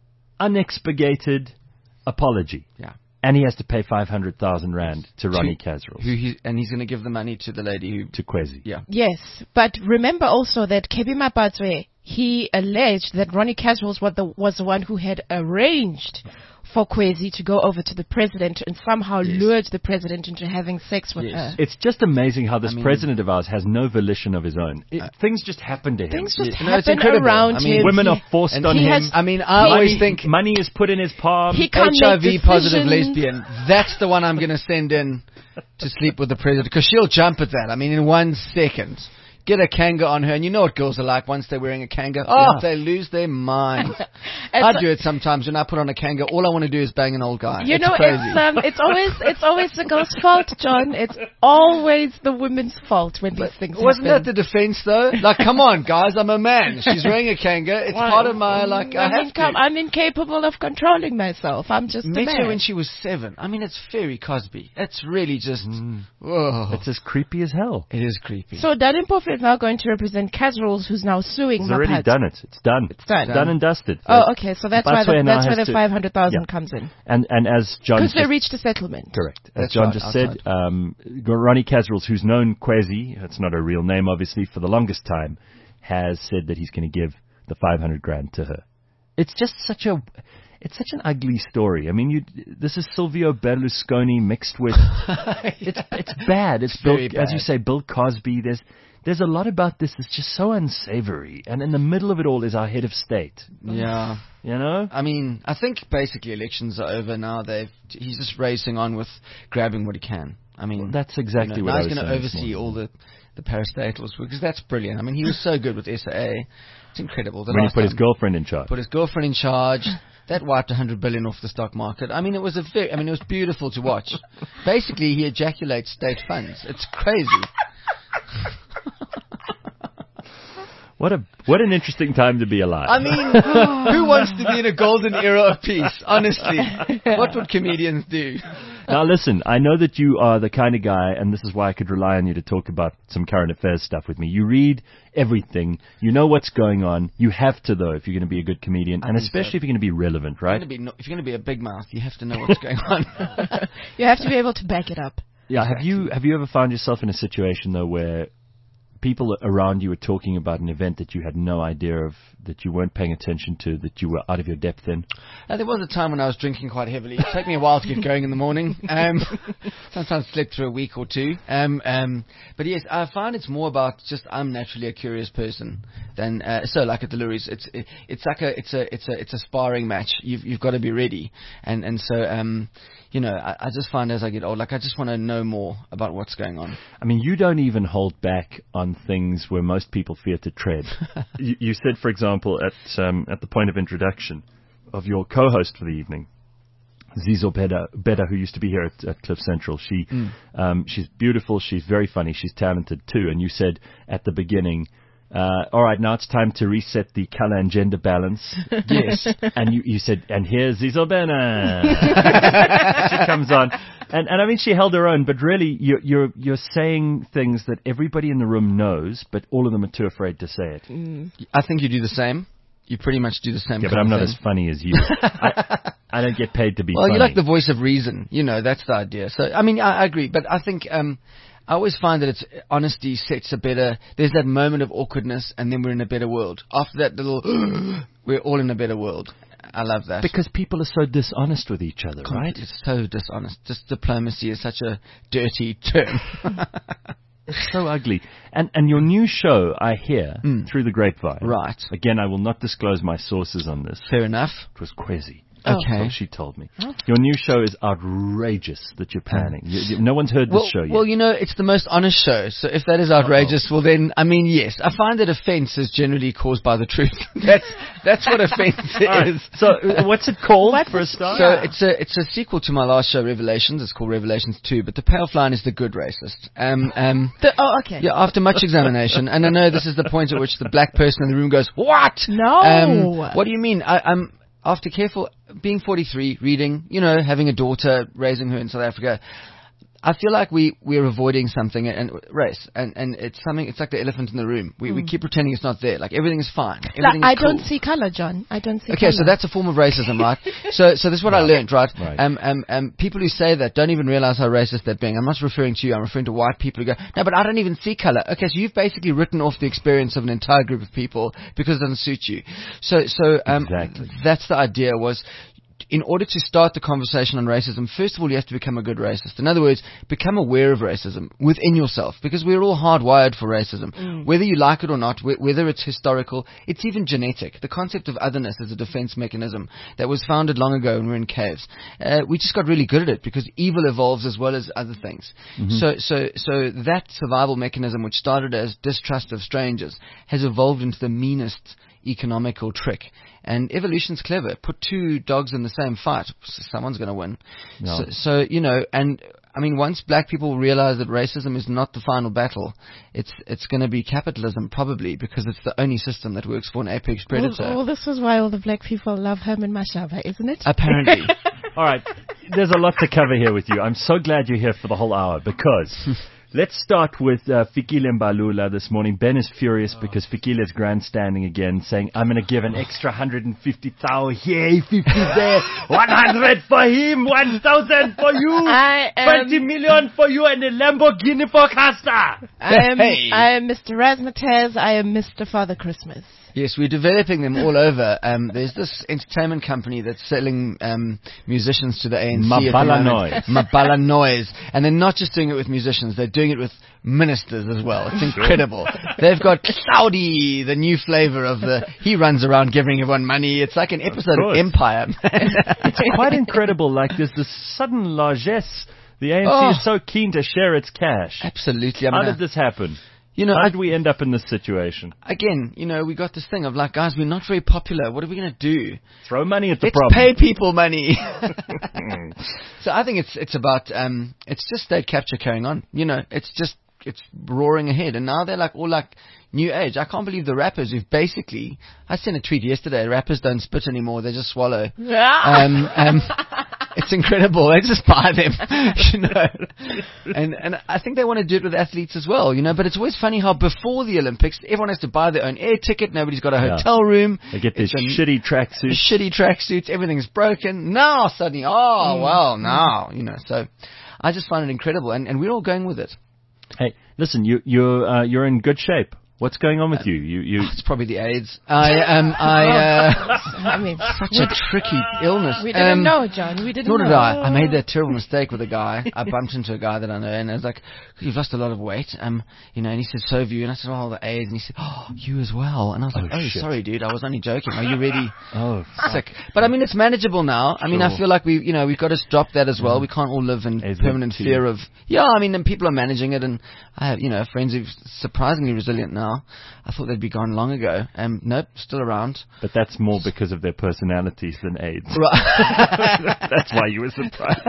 [SPEAKER 2] unexpurgated apology.
[SPEAKER 8] Yeah.
[SPEAKER 2] And he has to pay five hundred thousand rand to Ronnie Casrils.
[SPEAKER 8] Who he, and he's going to give the money to the lady who...
[SPEAKER 2] To Kwezi.
[SPEAKER 8] Yeah.
[SPEAKER 3] Yes, but remember also that Kebby Mapatswe, he alleged that Ronnie Casrils was the, was the one who had arranged for Kwezi to go over to the president and somehow
[SPEAKER 8] Yes.
[SPEAKER 3] lured the president into having sex with
[SPEAKER 8] Yes.
[SPEAKER 3] her.
[SPEAKER 2] It's just amazing how this
[SPEAKER 8] I mean-
[SPEAKER 2] president of ours has no volition of his own. It,
[SPEAKER 8] Uh,
[SPEAKER 2] things just happen to him.
[SPEAKER 3] Things just
[SPEAKER 8] You know, it's
[SPEAKER 3] happen
[SPEAKER 8] incredible.
[SPEAKER 3] around
[SPEAKER 8] I mean,
[SPEAKER 3] him.
[SPEAKER 2] Women
[SPEAKER 3] He-
[SPEAKER 2] are forced
[SPEAKER 8] and
[SPEAKER 2] on
[SPEAKER 3] he
[SPEAKER 2] him.
[SPEAKER 3] has-
[SPEAKER 8] I mean, I
[SPEAKER 2] money,
[SPEAKER 8] always think
[SPEAKER 2] money is put in his palm.
[SPEAKER 3] He can't
[SPEAKER 8] H I V
[SPEAKER 3] make
[SPEAKER 8] positive
[SPEAKER 3] decisions.
[SPEAKER 8] lesbian. That's the one I'm going to send in to sleep with the president, because she'll jump at that. I mean, in one second. Get a kanga on her, and you know what girls are like once they're wearing a kanga. Oh,
[SPEAKER 2] Yeah.
[SPEAKER 8] they lose their minds.
[SPEAKER 3] And
[SPEAKER 8] I
[SPEAKER 3] so-
[SPEAKER 8] do it sometimes when I put on a kanga. All I want to do is bang an old guy.
[SPEAKER 3] You
[SPEAKER 8] it's
[SPEAKER 3] know,
[SPEAKER 8] crazy.
[SPEAKER 3] it's um, it's always it's always the girl's fault, John. It's always the women's fault when these things
[SPEAKER 8] Wasn't
[SPEAKER 3] happen.
[SPEAKER 8] that the defense, though? Like, come on, guys, I'm a man. She's wearing a kanga. It's
[SPEAKER 3] Well,
[SPEAKER 8] part of my, like, I
[SPEAKER 3] I mean,
[SPEAKER 8] have
[SPEAKER 3] come,
[SPEAKER 8] to.
[SPEAKER 3] I'm incapable of controlling myself. I'm just a
[SPEAKER 8] Met
[SPEAKER 3] man.
[SPEAKER 8] her when she was seven. I mean, it's very Cosby. It's really just,
[SPEAKER 2] Mm.
[SPEAKER 8] whoa.
[SPEAKER 2] It's as creepy as hell.
[SPEAKER 8] It is creepy.
[SPEAKER 3] So Darren Poff is now going to represent Casrils, who's now suing
[SPEAKER 2] He's already
[SPEAKER 3] Mapat.
[SPEAKER 2] done it. It's done. It's
[SPEAKER 3] done.
[SPEAKER 2] done and dusted.
[SPEAKER 3] Oh, okay. So that's why
[SPEAKER 2] Mapatswe
[SPEAKER 3] the,
[SPEAKER 2] now
[SPEAKER 3] that's where
[SPEAKER 2] has
[SPEAKER 3] the
[SPEAKER 2] to-
[SPEAKER 3] five hundred thousand
[SPEAKER 2] Yeah.
[SPEAKER 3] comes in,
[SPEAKER 2] And and as John
[SPEAKER 3] because they
[SPEAKER 2] just-
[SPEAKER 3] reached a settlement.
[SPEAKER 2] Correct. As
[SPEAKER 8] That's
[SPEAKER 2] John
[SPEAKER 8] right,
[SPEAKER 2] just
[SPEAKER 8] outside.
[SPEAKER 2] said, um, Ronnie Casrils, who's known Kwezi, it's not a real name obviously, for the longest time, has said that he's going to give the five hundred grand to her. It's just such a, it's such an ugly story. I mean, you, this is Silvio Berlusconi mixed with, it's it's bad. It's Bill,
[SPEAKER 8] very
[SPEAKER 2] as you
[SPEAKER 8] bad.
[SPEAKER 2] say, Bill Cosby. There's there's a lot about this that's just so unsavory. And in the middle of it all is our head of state.
[SPEAKER 8] Yeah.
[SPEAKER 2] You know?
[SPEAKER 8] I mean, I think basically elections are over now. They've he's just racing on with grabbing what he can. I mean,
[SPEAKER 2] That's exactly
[SPEAKER 8] you know,
[SPEAKER 2] what
[SPEAKER 8] now
[SPEAKER 2] I
[SPEAKER 8] he's
[SPEAKER 2] was
[SPEAKER 8] going to
[SPEAKER 2] saying this
[SPEAKER 8] oversee
[SPEAKER 2] morning.
[SPEAKER 8] all the the parastatals, because that's brilliant. I mean, he was so good with S A A. It's incredible. The
[SPEAKER 2] When he
[SPEAKER 8] last
[SPEAKER 2] put his
[SPEAKER 8] time-
[SPEAKER 2] girlfriend in charge.
[SPEAKER 8] put his girlfriend in charge. That wiped one hundred billion off the stock market. I mean, it was a very, I mean, it was beautiful to watch. Basically, he ejaculates state funds. It's crazy.
[SPEAKER 2] What a what an interesting time to be alive.
[SPEAKER 8] I mean, who wants to be in a golden era of peace? Honestly, what would comedians do?
[SPEAKER 2] Now listen, I know that you are the kind of guy, and this is why I could rely on you to talk about some current affairs stuff with me. You read everything. You know what's going on. You have to, though, if you're going to be a good comedian, and
[SPEAKER 8] think
[SPEAKER 2] especially
[SPEAKER 8] so.
[SPEAKER 2] if you're going to be relevant,
[SPEAKER 8] If you're
[SPEAKER 2] right?
[SPEAKER 8] gonna be no- if you're going to be a big mouth, you have to know what's going on.
[SPEAKER 3] You have to be able to back it up.
[SPEAKER 2] Yeah. Have you have you ever found yourself in a situation though where people around you were talking about an event that you had no idea of, that you weren't paying attention to, that you were out of your depth in?
[SPEAKER 8] Uh, there was a time when I was drinking quite heavily. It took me a while to get going in the morning. Um, sometimes slept through a week or two. Um, um, but yes, I find it's more about just I'm naturally a curious person than uh, so like at the Luries. It's it, it's like a it's a it's a it's a sparring match. You've you've got to be ready, and and so um, you know I, I just find as I get old, like I just want to know more about what's going on.
[SPEAKER 2] I mean, you don't even hold back on things where most people fear to tread. you, you said, for example, at um, at the point of introduction of your co-host for the evening, Zizo Beda, Beda, who used to be here at, at Cliff Central. She, um, she's beautiful. She's very funny. She's talented too. And you said at the beginning, uh, all right, now it's time to reset the color and gender balance.
[SPEAKER 8] Yes.
[SPEAKER 2] And you, you said, and here's Zizo Bena. She comes on. And, and I mean, she held her own, but really, you're, you're, you're saying things that everybody in the room knows, but all of them are too afraid to say it.
[SPEAKER 8] I think you do the same. You pretty much do the same.
[SPEAKER 2] Yeah, but
[SPEAKER 8] kind
[SPEAKER 2] I'm
[SPEAKER 8] of
[SPEAKER 2] not
[SPEAKER 8] thing.
[SPEAKER 2] as funny as you. I, I don't get paid to be
[SPEAKER 8] Well,
[SPEAKER 2] funny.
[SPEAKER 8] you're like the voice of reason. You know, that's the idea. So, I mean, I, I agree. But I think um, I always find that it's honesty sets a better... There's that moment of awkwardness, and then we're in a better world. After that little... we're all in a better world. I love that.
[SPEAKER 2] Because people are so dishonest with each other, right?
[SPEAKER 8] It's so dishonest. Just diplomacy is such a dirty term.
[SPEAKER 2] It's so ugly. And and your new show, I hear,
[SPEAKER 8] Mm.
[SPEAKER 2] through the grapevine.
[SPEAKER 8] Right.
[SPEAKER 2] Again, I will not disclose my sources on this.
[SPEAKER 8] Fair enough.
[SPEAKER 2] It was Kwezi.
[SPEAKER 8] Okay.
[SPEAKER 2] That's what she told me. Your new show is outrageous that you're planning. You, you, no one's heard
[SPEAKER 8] Well,
[SPEAKER 2] this show yet.
[SPEAKER 8] well, you know, it's the most honest show. So if that is outrageous, well then, I mean, yes. I find that offense is generally caused by the truth. that's that's what offense is.
[SPEAKER 2] so uh, what's it called
[SPEAKER 3] What's
[SPEAKER 2] for a
[SPEAKER 3] it-
[SPEAKER 2] start?
[SPEAKER 8] So it's a it's a sequel to my last show, Revelations. It's called Revelations two, but the payoff line is the good racist. Um, um,
[SPEAKER 3] The, oh, okay.
[SPEAKER 8] yeah, after much examination, and I know this is the point at which the black person in the room goes, "What?
[SPEAKER 3] No.
[SPEAKER 8] Um, what do you mean?" I, I'm after careful being forty-three, reading, you know, having a daughter, raising her in South Africa. I feel like we we're avoiding something and race, and and it's something. It's like the elephant in the room. We mm. we keep pretending it's not there. Like everything is fine. Everything
[SPEAKER 3] like,
[SPEAKER 8] is
[SPEAKER 3] I
[SPEAKER 8] cool.
[SPEAKER 3] don't see color, John. I don't see.
[SPEAKER 8] Okay,
[SPEAKER 3] color.
[SPEAKER 8] so that's a form of racism, right? so so this is what
[SPEAKER 2] right.
[SPEAKER 8] I learned, right?
[SPEAKER 2] right?
[SPEAKER 8] Um um um. People who say that don't even realize how racist they're being. I'm not referring to you. I'm referring to white people who go, no, but I don't even see color. Okay, so you've basically written off the experience of an entire group of people because it doesn't suit you. So so um
[SPEAKER 2] exactly.
[SPEAKER 8] that's the idea was. In order to start the conversation on racism, first of all, you have to become a good racist. In other words, become aware of racism within yourself, because we're all hardwired for racism. Mm. Whether you like it or not, wh- whether it's historical, it's even genetic. The concept of otherness is a defense mechanism that was founded long ago when we were in caves. Uh, we just got really good at it because evil evolves as well as other things. Mm-hmm. So, so, so that survival mechanism, which started as distrust of strangers, has evolved into the meanest economical trick. And evolution's clever. Put two dogs in the same fight, someone's going to win.
[SPEAKER 2] No.
[SPEAKER 8] So, so, you know, and I mean, once black people realize that racism is not the final battle, it's it's going to be capitalism probably, because it's the only system that works for an apex predator.
[SPEAKER 3] Well, well this is why all the black people love Herman Mashaba, isn't it?
[SPEAKER 8] Apparently.
[SPEAKER 2] All right, there's a lot to cover here with you. I'm so glad you're here for the whole hour, because let's start with uh, Fikile Mbalula this morning. Ben is furious because Fikile is grandstanding again, saying, I'm going to give an extra one hundred fifty thousand. Yay, fifty there. one hundred for him, one thousand for you,
[SPEAKER 3] I am,
[SPEAKER 2] twenty million for you, and a Lamborghini for Costa.
[SPEAKER 3] I am,
[SPEAKER 8] hey.
[SPEAKER 3] I am Mister Razzmatazz. I am Mister Father Christmas.
[SPEAKER 8] Yes, we're developing them all over. Um, there's this entertainment company that's selling um, musicians to the A N C.
[SPEAKER 2] Mabala Noise.
[SPEAKER 8] Mabala Noise. And they're not just doing it with musicians, they're doing it with ministers as well. It's incredible. They've got Saudi, the new flavor of the... He runs around giving everyone money. It's like an episode of, of Empire.
[SPEAKER 2] It's quite incredible. Like, there's this sudden largesse. The A N C
[SPEAKER 8] oh,
[SPEAKER 2] is so keen to share its cash.
[SPEAKER 8] Absolutely. I mean,
[SPEAKER 2] How did this happen?
[SPEAKER 8] You know,
[SPEAKER 2] How
[SPEAKER 8] I,
[SPEAKER 2] did we end up in this situation?
[SPEAKER 8] Again, you know, we got this thing of like, guys, we're not very popular. What are we going to do?
[SPEAKER 2] Throw money at the
[SPEAKER 8] Let's
[SPEAKER 2] problem.
[SPEAKER 8] pay people money. So I think it's it's about um, it's just state capture carrying on. You know, it's just it's roaring ahead, and now they're like all like new age. I can't believe the rappers who've basically. I sent a tweet yesterday. Rappers don't spit anymore; they just swallow. um, um, It's incredible. They just buy them, you know. And and I think they want to do it with athletes as well, you know. But it's always funny how before the Olympics, everyone has to buy their own air ticket. Nobody's got a hotel
[SPEAKER 2] yeah.
[SPEAKER 8] room.
[SPEAKER 2] They get these
[SPEAKER 8] it's
[SPEAKER 2] shitty tracksuits.
[SPEAKER 8] Shitty tracksuits. Everything's broken. Now suddenly, oh,
[SPEAKER 2] mm.
[SPEAKER 8] well, now, you know. So I just find it incredible. And, and we're all going with it.
[SPEAKER 2] Hey, listen, you, you're, uh, you're in good shape. What's going on with
[SPEAKER 8] uh,
[SPEAKER 2] you? You, you.
[SPEAKER 8] It's probably the AIDS. I um, I. Uh,
[SPEAKER 3] I mean,
[SPEAKER 8] such a tricky illness.
[SPEAKER 3] We didn't
[SPEAKER 8] um,
[SPEAKER 3] know, John. We didn't
[SPEAKER 8] nor
[SPEAKER 3] know.
[SPEAKER 8] did I. I made that terrible mistake with a guy. I bumped into a guy that I know, and I was like, "You've lost a lot of weight." Um, you know, and he said, "So have you?" And I said, "Oh, the AIDS." And he said, "Oh, you as well." And I was like,
[SPEAKER 2] "Oh,
[SPEAKER 8] oh
[SPEAKER 2] shit.
[SPEAKER 8] sorry, dude. I was only joking. Are you really
[SPEAKER 2] oh,
[SPEAKER 8] sick?" But I mean, it's manageable now. I mean,
[SPEAKER 2] sure.
[SPEAKER 8] I feel like we, you know, we've got to stop that as well.
[SPEAKER 2] Mm.
[SPEAKER 8] We can't all live in
[SPEAKER 2] AIDS
[SPEAKER 8] permanent
[SPEAKER 2] too.
[SPEAKER 8] fear of. Yeah, I mean, and people are managing it, and I have, you know, friends who're surprisingly resilient now. I thought they'd be gone long ago. Um, nope, still around.
[SPEAKER 2] But that's more because of their personalities than AIDS.
[SPEAKER 8] Right.
[SPEAKER 2] That's why you were surprised.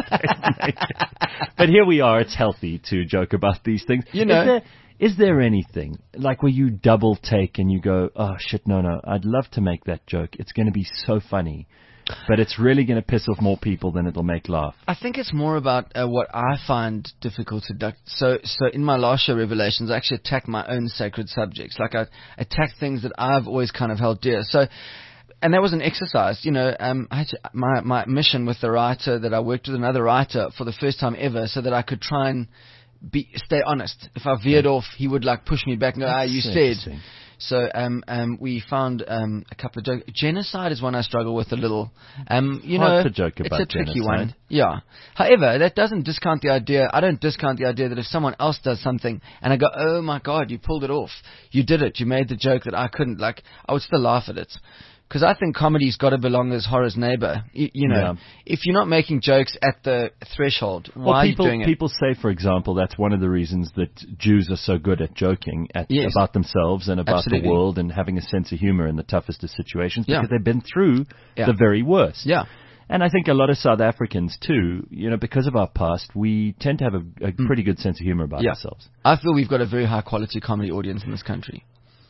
[SPEAKER 2] But here we are. It's healthy to joke about these things.
[SPEAKER 8] You know.
[SPEAKER 2] Is there, is there anything, like where you double take and you go, oh, shit, no, no, I'd love to make that joke. It's going to be so funny. But it's really going to piss off more people than it'll make laugh.
[SPEAKER 8] I think it's more about uh, what I find difficult to duck. So, so in my last show, Revelations, I actually attacked my own sacred subjects. Like I attacked things that I've always kind of held dear. So, and that was an exercise. You know, um, I had to, my my mission with the writer that I worked with another writer for the first time ever, so that I could try and be stay honest. If I veered yeah. off, he would like push me back. No, ah, you said. So um, um, we found um, a couple of jokes. Genocide is one I struggle with a little. Um, you
[SPEAKER 2] Hard
[SPEAKER 8] know,
[SPEAKER 2] to joke about
[SPEAKER 8] it's a tricky
[SPEAKER 2] genocide.
[SPEAKER 8] one. Yeah. However, that doesn't discount the idea. I don't discount the idea that if someone else does something and I go, "Oh my God, you pulled it off. You did it. You made the joke that I couldn't." Like, I would still laugh at it. Because I think comedy's got to belong as horror's neighbor. You, you know,
[SPEAKER 2] yeah.
[SPEAKER 8] if you're not making jokes at the threshold, why
[SPEAKER 2] well, people,
[SPEAKER 8] are you doing it?
[SPEAKER 2] People say, for example, that's one of the reasons that Jews are so good at joking at,
[SPEAKER 8] yes.
[SPEAKER 2] about themselves and about
[SPEAKER 8] Absolutely.
[SPEAKER 2] the world and having a sense of humor in the toughest of situations
[SPEAKER 8] yeah.
[SPEAKER 2] because they've been through
[SPEAKER 8] yeah.
[SPEAKER 2] the very worst.
[SPEAKER 8] Yeah.
[SPEAKER 2] And I think a lot of South Africans, too, you know, because of our past, we tend to have a, a
[SPEAKER 8] mm.
[SPEAKER 2] pretty good sense of humor about
[SPEAKER 8] yeah.
[SPEAKER 2] ourselves.
[SPEAKER 8] I feel we've got a very high-quality comedy audience in this country.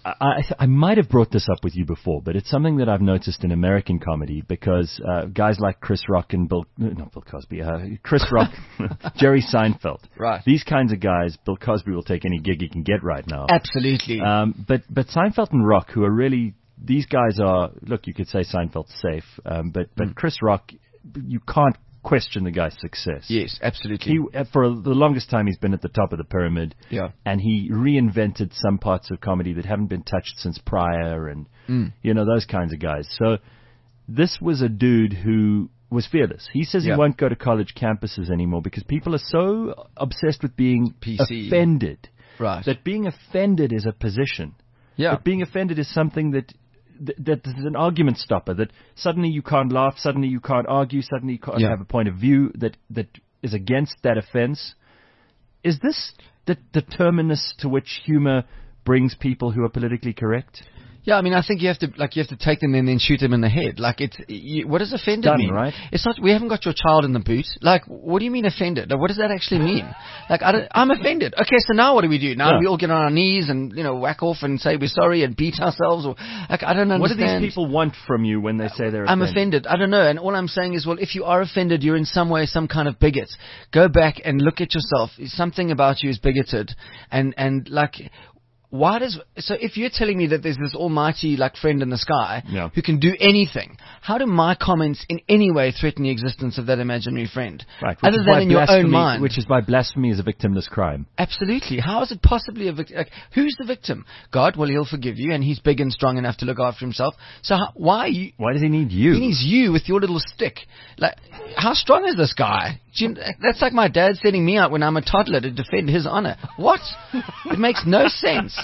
[SPEAKER 2] I, I, I might have brought this up with you before, but it's something that I've noticed in American comedy because uh, guys like Chris Rock and Bill, not Bill Cosby, uh, Chris Rock, Jerry Seinfeld,
[SPEAKER 8] Right.
[SPEAKER 2] these kinds of guys, Bill Cosby will take any gig he can get right now.
[SPEAKER 8] Absolutely.
[SPEAKER 2] Um, but but Seinfeld and Rock, who are really, these guys are, look, you could say Seinfeld's safe, um, but but
[SPEAKER 8] Mm.
[SPEAKER 2] Chris Rock, you can't question the guy's success.
[SPEAKER 8] Yes, absolutely.
[SPEAKER 2] He, uh, for the longest time, he's been at the top of the pyramid,
[SPEAKER 8] Yeah.
[SPEAKER 2] and he reinvented some parts of comedy that haven't been touched since Pryor, and
[SPEAKER 8] Mm.
[SPEAKER 2] you know those kinds of guys. So this was a dude who was fearless. He says
[SPEAKER 8] Yeah.
[SPEAKER 2] he won't go to college campuses anymore because people are so obsessed with being
[SPEAKER 8] P C.
[SPEAKER 2] offended
[SPEAKER 8] Right.
[SPEAKER 2] that being offended is a position.
[SPEAKER 8] Yeah.
[SPEAKER 2] That being offended is something that. That, that is an argument stopper, that suddenly you can't laugh, suddenly you can't argue, suddenly you can't
[SPEAKER 8] Yeah.
[SPEAKER 2] have a point of view that, that is against that offense. Is this the, the terminus to which humor brings people who are politically correct?
[SPEAKER 8] Yeah, I mean, I think you have to, like, you have to take them and then shoot them in the head. Like, it's, you, what does offended
[SPEAKER 2] Done,
[SPEAKER 8] mean?
[SPEAKER 2] right?
[SPEAKER 8] It's not, we haven't got your child in the boot. Like, what do you mean offended? Like, what does that actually mean? Like, I don't, I'm offended. Okay, so now what do we do? Now
[SPEAKER 2] Yeah.
[SPEAKER 8] we all get on our knees and, you know, whack off and say we're sorry and beat ourselves? Or, like, I don't understand.
[SPEAKER 2] What do these people want from you when they say they're
[SPEAKER 8] I'm
[SPEAKER 2] offended?
[SPEAKER 8] offended. I don't know. And all I'm saying is, well, if you are offended, you're in some way some kind of bigot. Go back and look at yourself. Something about you is bigoted. And, and like, why does, so if you're telling me that there's this almighty, like, friend in the sky
[SPEAKER 2] Yeah.
[SPEAKER 8] who can do anything, how do my comments in any way threaten the existence of that imaginary friend?
[SPEAKER 2] Right, which
[SPEAKER 8] Other
[SPEAKER 2] is
[SPEAKER 8] than
[SPEAKER 2] why
[SPEAKER 8] in your own
[SPEAKER 2] blasphemy-
[SPEAKER 8] mind.
[SPEAKER 2] Which is why blasphemy is a victimless crime.
[SPEAKER 8] Absolutely. How is it possibly a victim? Like, who's the victim? God, well, he'll forgive you, and he's big and strong enough to look after himself. So how, why are you,
[SPEAKER 2] Why does he need you?
[SPEAKER 8] he needs you with your little stick. Like, how strong is this guy? Do you, that's like my dad setting me out when I'm a toddler to defend his honor. What? It makes no sense.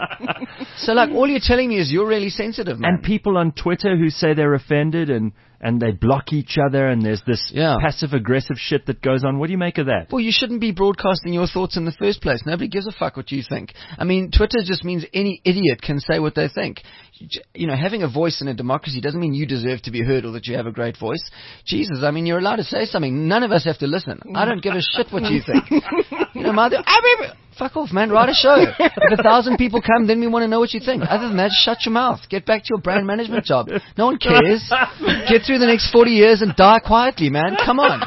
[SPEAKER 8] So, like, all you're telling me is you're really sensitive, man.
[SPEAKER 2] And people on Twitter who say they're offended and, and they block each other and there's this
[SPEAKER 8] Yeah.
[SPEAKER 2] passive-aggressive shit that goes on. What do you make of that?
[SPEAKER 8] Well, you shouldn't be broadcasting your thoughts in the first place. Nobody gives a fuck what you think. I mean, Twitter just means any idiot can say what they think. You j- You know, having a voice in a democracy doesn't mean you deserve to be heard or that you have a great voice. Jesus, I mean, you're allowed to say something. None of us have to listen. I don't give a shit what you think. You know, mother, I mean, fuck off, man. Write a show. If a thousand people come, then we want to know what you think. Other than that, shut your mouth. Get back to your brand management job. No one cares. Get through the next forty years and die quietly, man. Come on.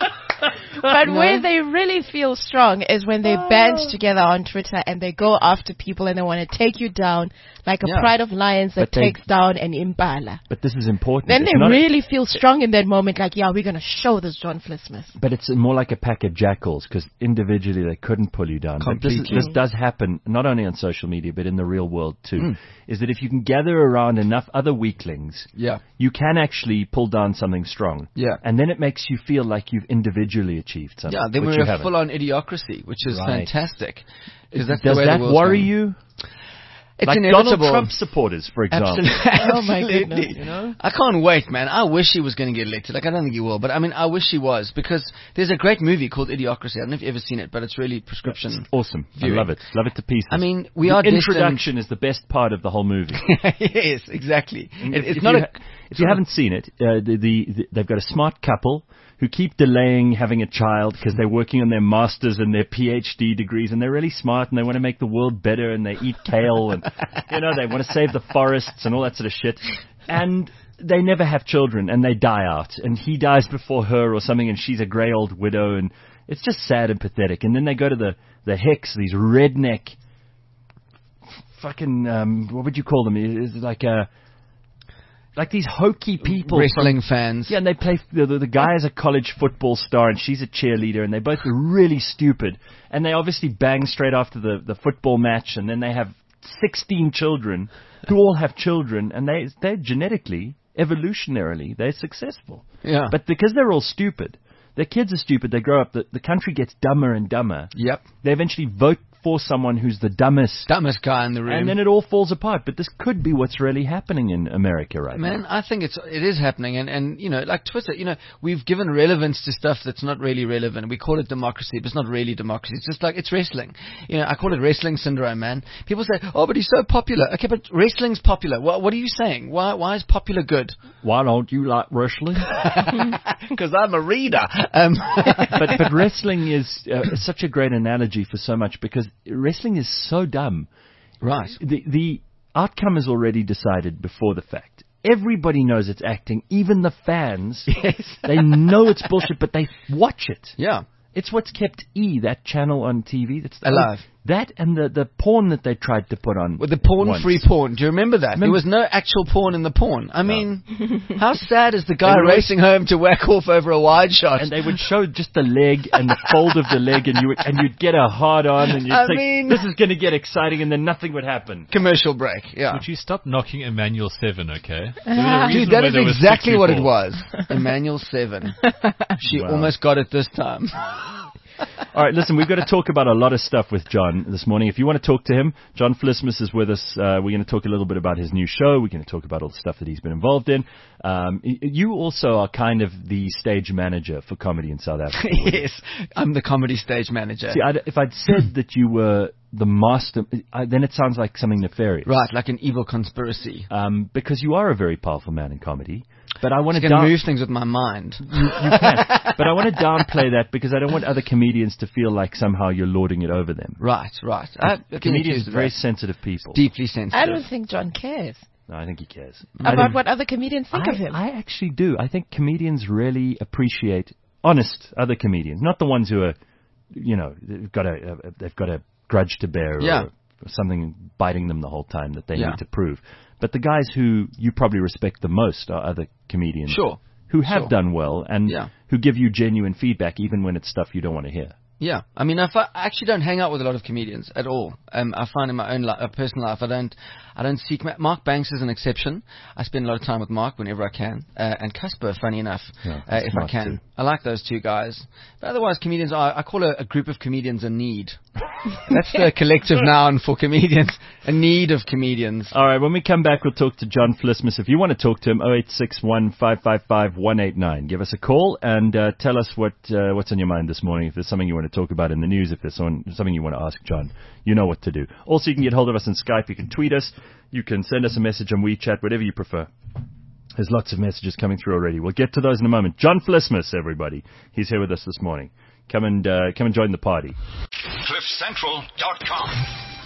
[SPEAKER 3] But
[SPEAKER 8] No.
[SPEAKER 3] where they really feel strong is when they band together on Twitter and they go after people and they want to take you down like a
[SPEAKER 8] Yeah.
[SPEAKER 3] pride of lions that
[SPEAKER 2] But they-
[SPEAKER 3] takes down an impala.
[SPEAKER 2] But this is important.
[SPEAKER 3] Then
[SPEAKER 2] It's
[SPEAKER 3] they
[SPEAKER 2] not a-
[SPEAKER 3] really feel strong in that moment, like, yeah, we're going to show this John Flismith.
[SPEAKER 2] But it's more like a pack of jackals because individually they couldn't pull you down. But this, is,
[SPEAKER 8] Completely.
[SPEAKER 2] this does happen not only on social media but in the real world too.
[SPEAKER 8] Mm.
[SPEAKER 2] Is that if you can gather around enough other weaklings,
[SPEAKER 8] Yeah.
[SPEAKER 2] you can actually pull down something strong.
[SPEAKER 8] Yeah.
[SPEAKER 2] And then it makes you feel like you've individually achieved something.
[SPEAKER 8] Yeah, then
[SPEAKER 2] which
[SPEAKER 8] we're
[SPEAKER 2] you
[SPEAKER 8] a
[SPEAKER 2] haven't.
[SPEAKER 8] full-on idiocracy, which is
[SPEAKER 2] Right.
[SPEAKER 8] fantastic. 'Cause that's the
[SPEAKER 2] Does
[SPEAKER 8] way the
[SPEAKER 2] that
[SPEAKER 8] world's
[SPEAKER 2] worry
[SPEAKER 8] going.
[SPEAKER 2] you?
[SPEAKER 8] It's
[SPEAKER 2] like
[SPEAKER 8] inevitable.
[SPEAKER 2] Donald Trump supporters, for example.
[SPEAKER 8] Absolutely.
[SPEAKER 3] Oh, my
[SPEAKER 8] Absolutely.
[SPEAKER 3] goodness.
[SPEAKER 2] You know?
[SPEAKER 8] I can't wait, man. I wish he was going to get elected. Like, I don't think he will, but I mean, I wish he was, because there's a great movie called Idiocracy. I don't know if you've ever seen it, but it's really prescription.
[SPEAKER 2] Awesome.
[SPEAKER 8] Viewing.
[SPEAKER 2] I love it. Love it to pieces.
[SPEAKER 8] I mean, we
[SPEAKER 2] the
[SPEAKER 8] are destined-
[SPEAKER 2] introduction is the best part of the whole movie.
[SPEAKER 8] Yes, exactly.
[SPEAKER 2] And
[SPEAKER 8] It,
[SPEAKER 2] if,
[SPEAKER 8] it's
[SPEAKER 2] if
[SPEAKER 8] not
[SPEAKER 2] you
[SPEAKER 8] a.
[SPEAKER 2] ha- if you haven't seen it, uh, the, the, the they've got a smart couple who keep delaying having a child because they're working on their masters and their PhD degrees, and they're really smart and they want to make the world better, and they eat kale and you know they want to save the forests and all that sort of shit, and they never have children and they die out, and he dies before her or something, and she's a grey old widow, and it's just sad and pathetic. And then they go to the the Hicks, these redneck fucking um, what would you call them? It's like a like these hokey people from-
[SPEAKER 8] Wrestling fans.
[SPEAKER 2] yeah, and they play. The, the, the guy is a college football star, and she's a cheerleader, and they both are really stupid. And they obviously bang straight after the, the football match, and then they have sixteen children who all have children, and they they're genetically, evolutionarily, they're successful.
[SPEAKER 8] Yeah.
[SPEAKER 2] But because they're all stupid, their kids are stupid. They grow up. The, the country gets dumber and dumber.
[SPEAKER 8] Yep.
[SPEAKER 2] They eventually vote for someone who's the dumbest.
[SPEAKER 8] Dumbest guy in the room.
[SPEAKER 2] And then it all falls apart. But this could be what's really happening in America right now.
[SPEAKER 8] Man, I think it's it is happening, and and you know, like Twitter, you know, we've given relevance to stuff that's not really relevant. We call it democracy, but it's not really democracy. It's just like it's wrestling. You know, I call it wrestling syndrome, man. People say, "Oh, but he's so popular." Okay, but wrestling's popular. What what are you saying? Why why is popular good?
[SPEAKER 2] Why don't you like wrestling?
[SPEAKER 8] Because I'm a reader. Um,
[SPEAKER 2] but but wrestling is uh, such a great analogy for so much, because wrestling is so dumb.
[SPEAKER 8] right.
[SPEAKER 2] The the outcome is already decided before the fact. Everybody knows it's acting. Even the fans,
[SPEAKER 8] Yes.
[SPEAKER 2] they know it's bullshit, but they watch it.
[SPEAKER 8] Yeah.
[SPEAKER 2] It's what's kept E, that channel on T V, that's
[SPEAKER 8] Alive.
[SPEAKER 2] That and the, the porn that they tried to put on.
[SPEAKER 8] With the porn-free
[SPEAKER 2] once.
[SPEAKER 8] porn. Do you remember that?
[SPEAKER 2] Remember-
[SPEAKER 8] there was no actual porn in the porn. I mean, how sad is the guy
[SPEAKER 2] They were
[SPEAKER 8] racing home to whack off over a wide shot?
[SPEAKER 2] And they would show just the leg and the fold of the leg, and you would, and you'd get a hard on, and you'd
[SPEAKER 8] I
[SPEAKER 2] think
[SPEAKER 8] mean-
[SPEAKER 2] this is going to get exciting, and then nothing would happen.
[SPEAKER 8] Commercial break, yeah.
[SPEAKER 4] Would you stop knocking Emmanuel seven, okay?
[SPEAKER 8] Dude, that is exactly what it was. Emmanuel seven. She
[SPEAKER 2] Wow.
[SPEAKER 8] almost got it this time.
[SPEAKER 2] All right, listen, we've got to talk about a lot of stuff with John this morning. If you want to talk to him, John Flismus is with us. Uh, we're going to talk a little bit about his new show. We're going to talk about all the stuff that he's been involved in. Um, y- you also are kind of the stage manager for comedy in South Africa.
[SPEAKER 8] Yes, I'm the comedy stage manager.
[SPEAKER 2] See, I'd, if I'd said that you were the master, uh, then it sounds like something nefarious.
[SPEAKER 8] Right, like an evil conspiracy.
[SPEAKER 2] Um, because you are a very powerful man in comedy. But I want
[SPEAKER 8] I
[SPEAKER 2] to
[SPEAKER 8] can
[SPEAKER 2] down-
[SPEAKER 8] move things with my mind.
[SPEAKER 2] you, you can. But I want to downplay that because I don't want other comedians to feel like somehow you're lording it over them.
[SPEAKER 8] Right, right. I, I
[SPEAKER 2] Comedians are very sensitive people.
[SPEAKER 8] deeply sensitive.
[SPEAKER 3] I don't think John cares
[SPEAKER 2] No, I think he cares. I
[SPEAKER 3] about
[SPEAKER 2] think-
[SPEAKER 3] what other comedians think
[SPEAKER 2] I,
[SPEAKER 3] of him.
[SPEAKER 2] I actually do. I think comedians really appreciate honest other comedians, not the ones who are, you know, they've got a, a they've got a grudge to bear
[SPEAKER 8] Yeah.
[SPEAKER 2] or something biting them the whole time that they
[SPEAKER 8] Yeah.
[SPEAKER 2] need to prove. But the guys who you probably respect the most are other comedians.
[SPEAKER 8] Sure.
[SPEAKER 2] Who have
[SPEAKER 8] Sure.
[SPEAKER 2] done well and
[SPEAKER 8] Yeah.
[SPEAKER 2] who give you genuine feedback even when it's stuff you don't want to hear.
[SPEAKER 8] Yeah, I mean, I, fi- I actually don't hang out with a lot of comedians at all. Um, I find in my own li- uh, personal life, I don't, I don't seek. Ma- Mark Banks is an exception. I spend a lot of time with Mark whenever I can, uh, and Casper, funny enough,
[SPEAKER 2] Yeah,
[SPEAKER 8] uh,
[SPEAKER 2] that's
[SPEAKER 8] if I
[SPEAKER 2] smart
[SPEAKER 8] can.
[SPEAKER 2] too.
[SPEAKER 8] I like those two guys. But otherwise, comedians are. I call a, a group of comedians a need. That's the collective noun for comedians. A need of comedians.
[SPEAKER 2] All right, when we come back, we'll talk to John Flismus. If you want to talk to him, oh eight six one, five five five, one eight nine. Give us a call and uh, tell us what uh, what's on your mind this morning. If there's something you want to talk about in the news, if there's someone, something you want to ask John, you know what to do. Also, you can get hold of us on Skype. You can tweet us. You can send us a message on WeChat, whatever you prefer. There's lots of messages coming through already. We'll get to those in a moment. John Flismus, everybody. He's here with us this morning. Come and uh, come and join the party.
[SPEAKER 9] cliff central dot com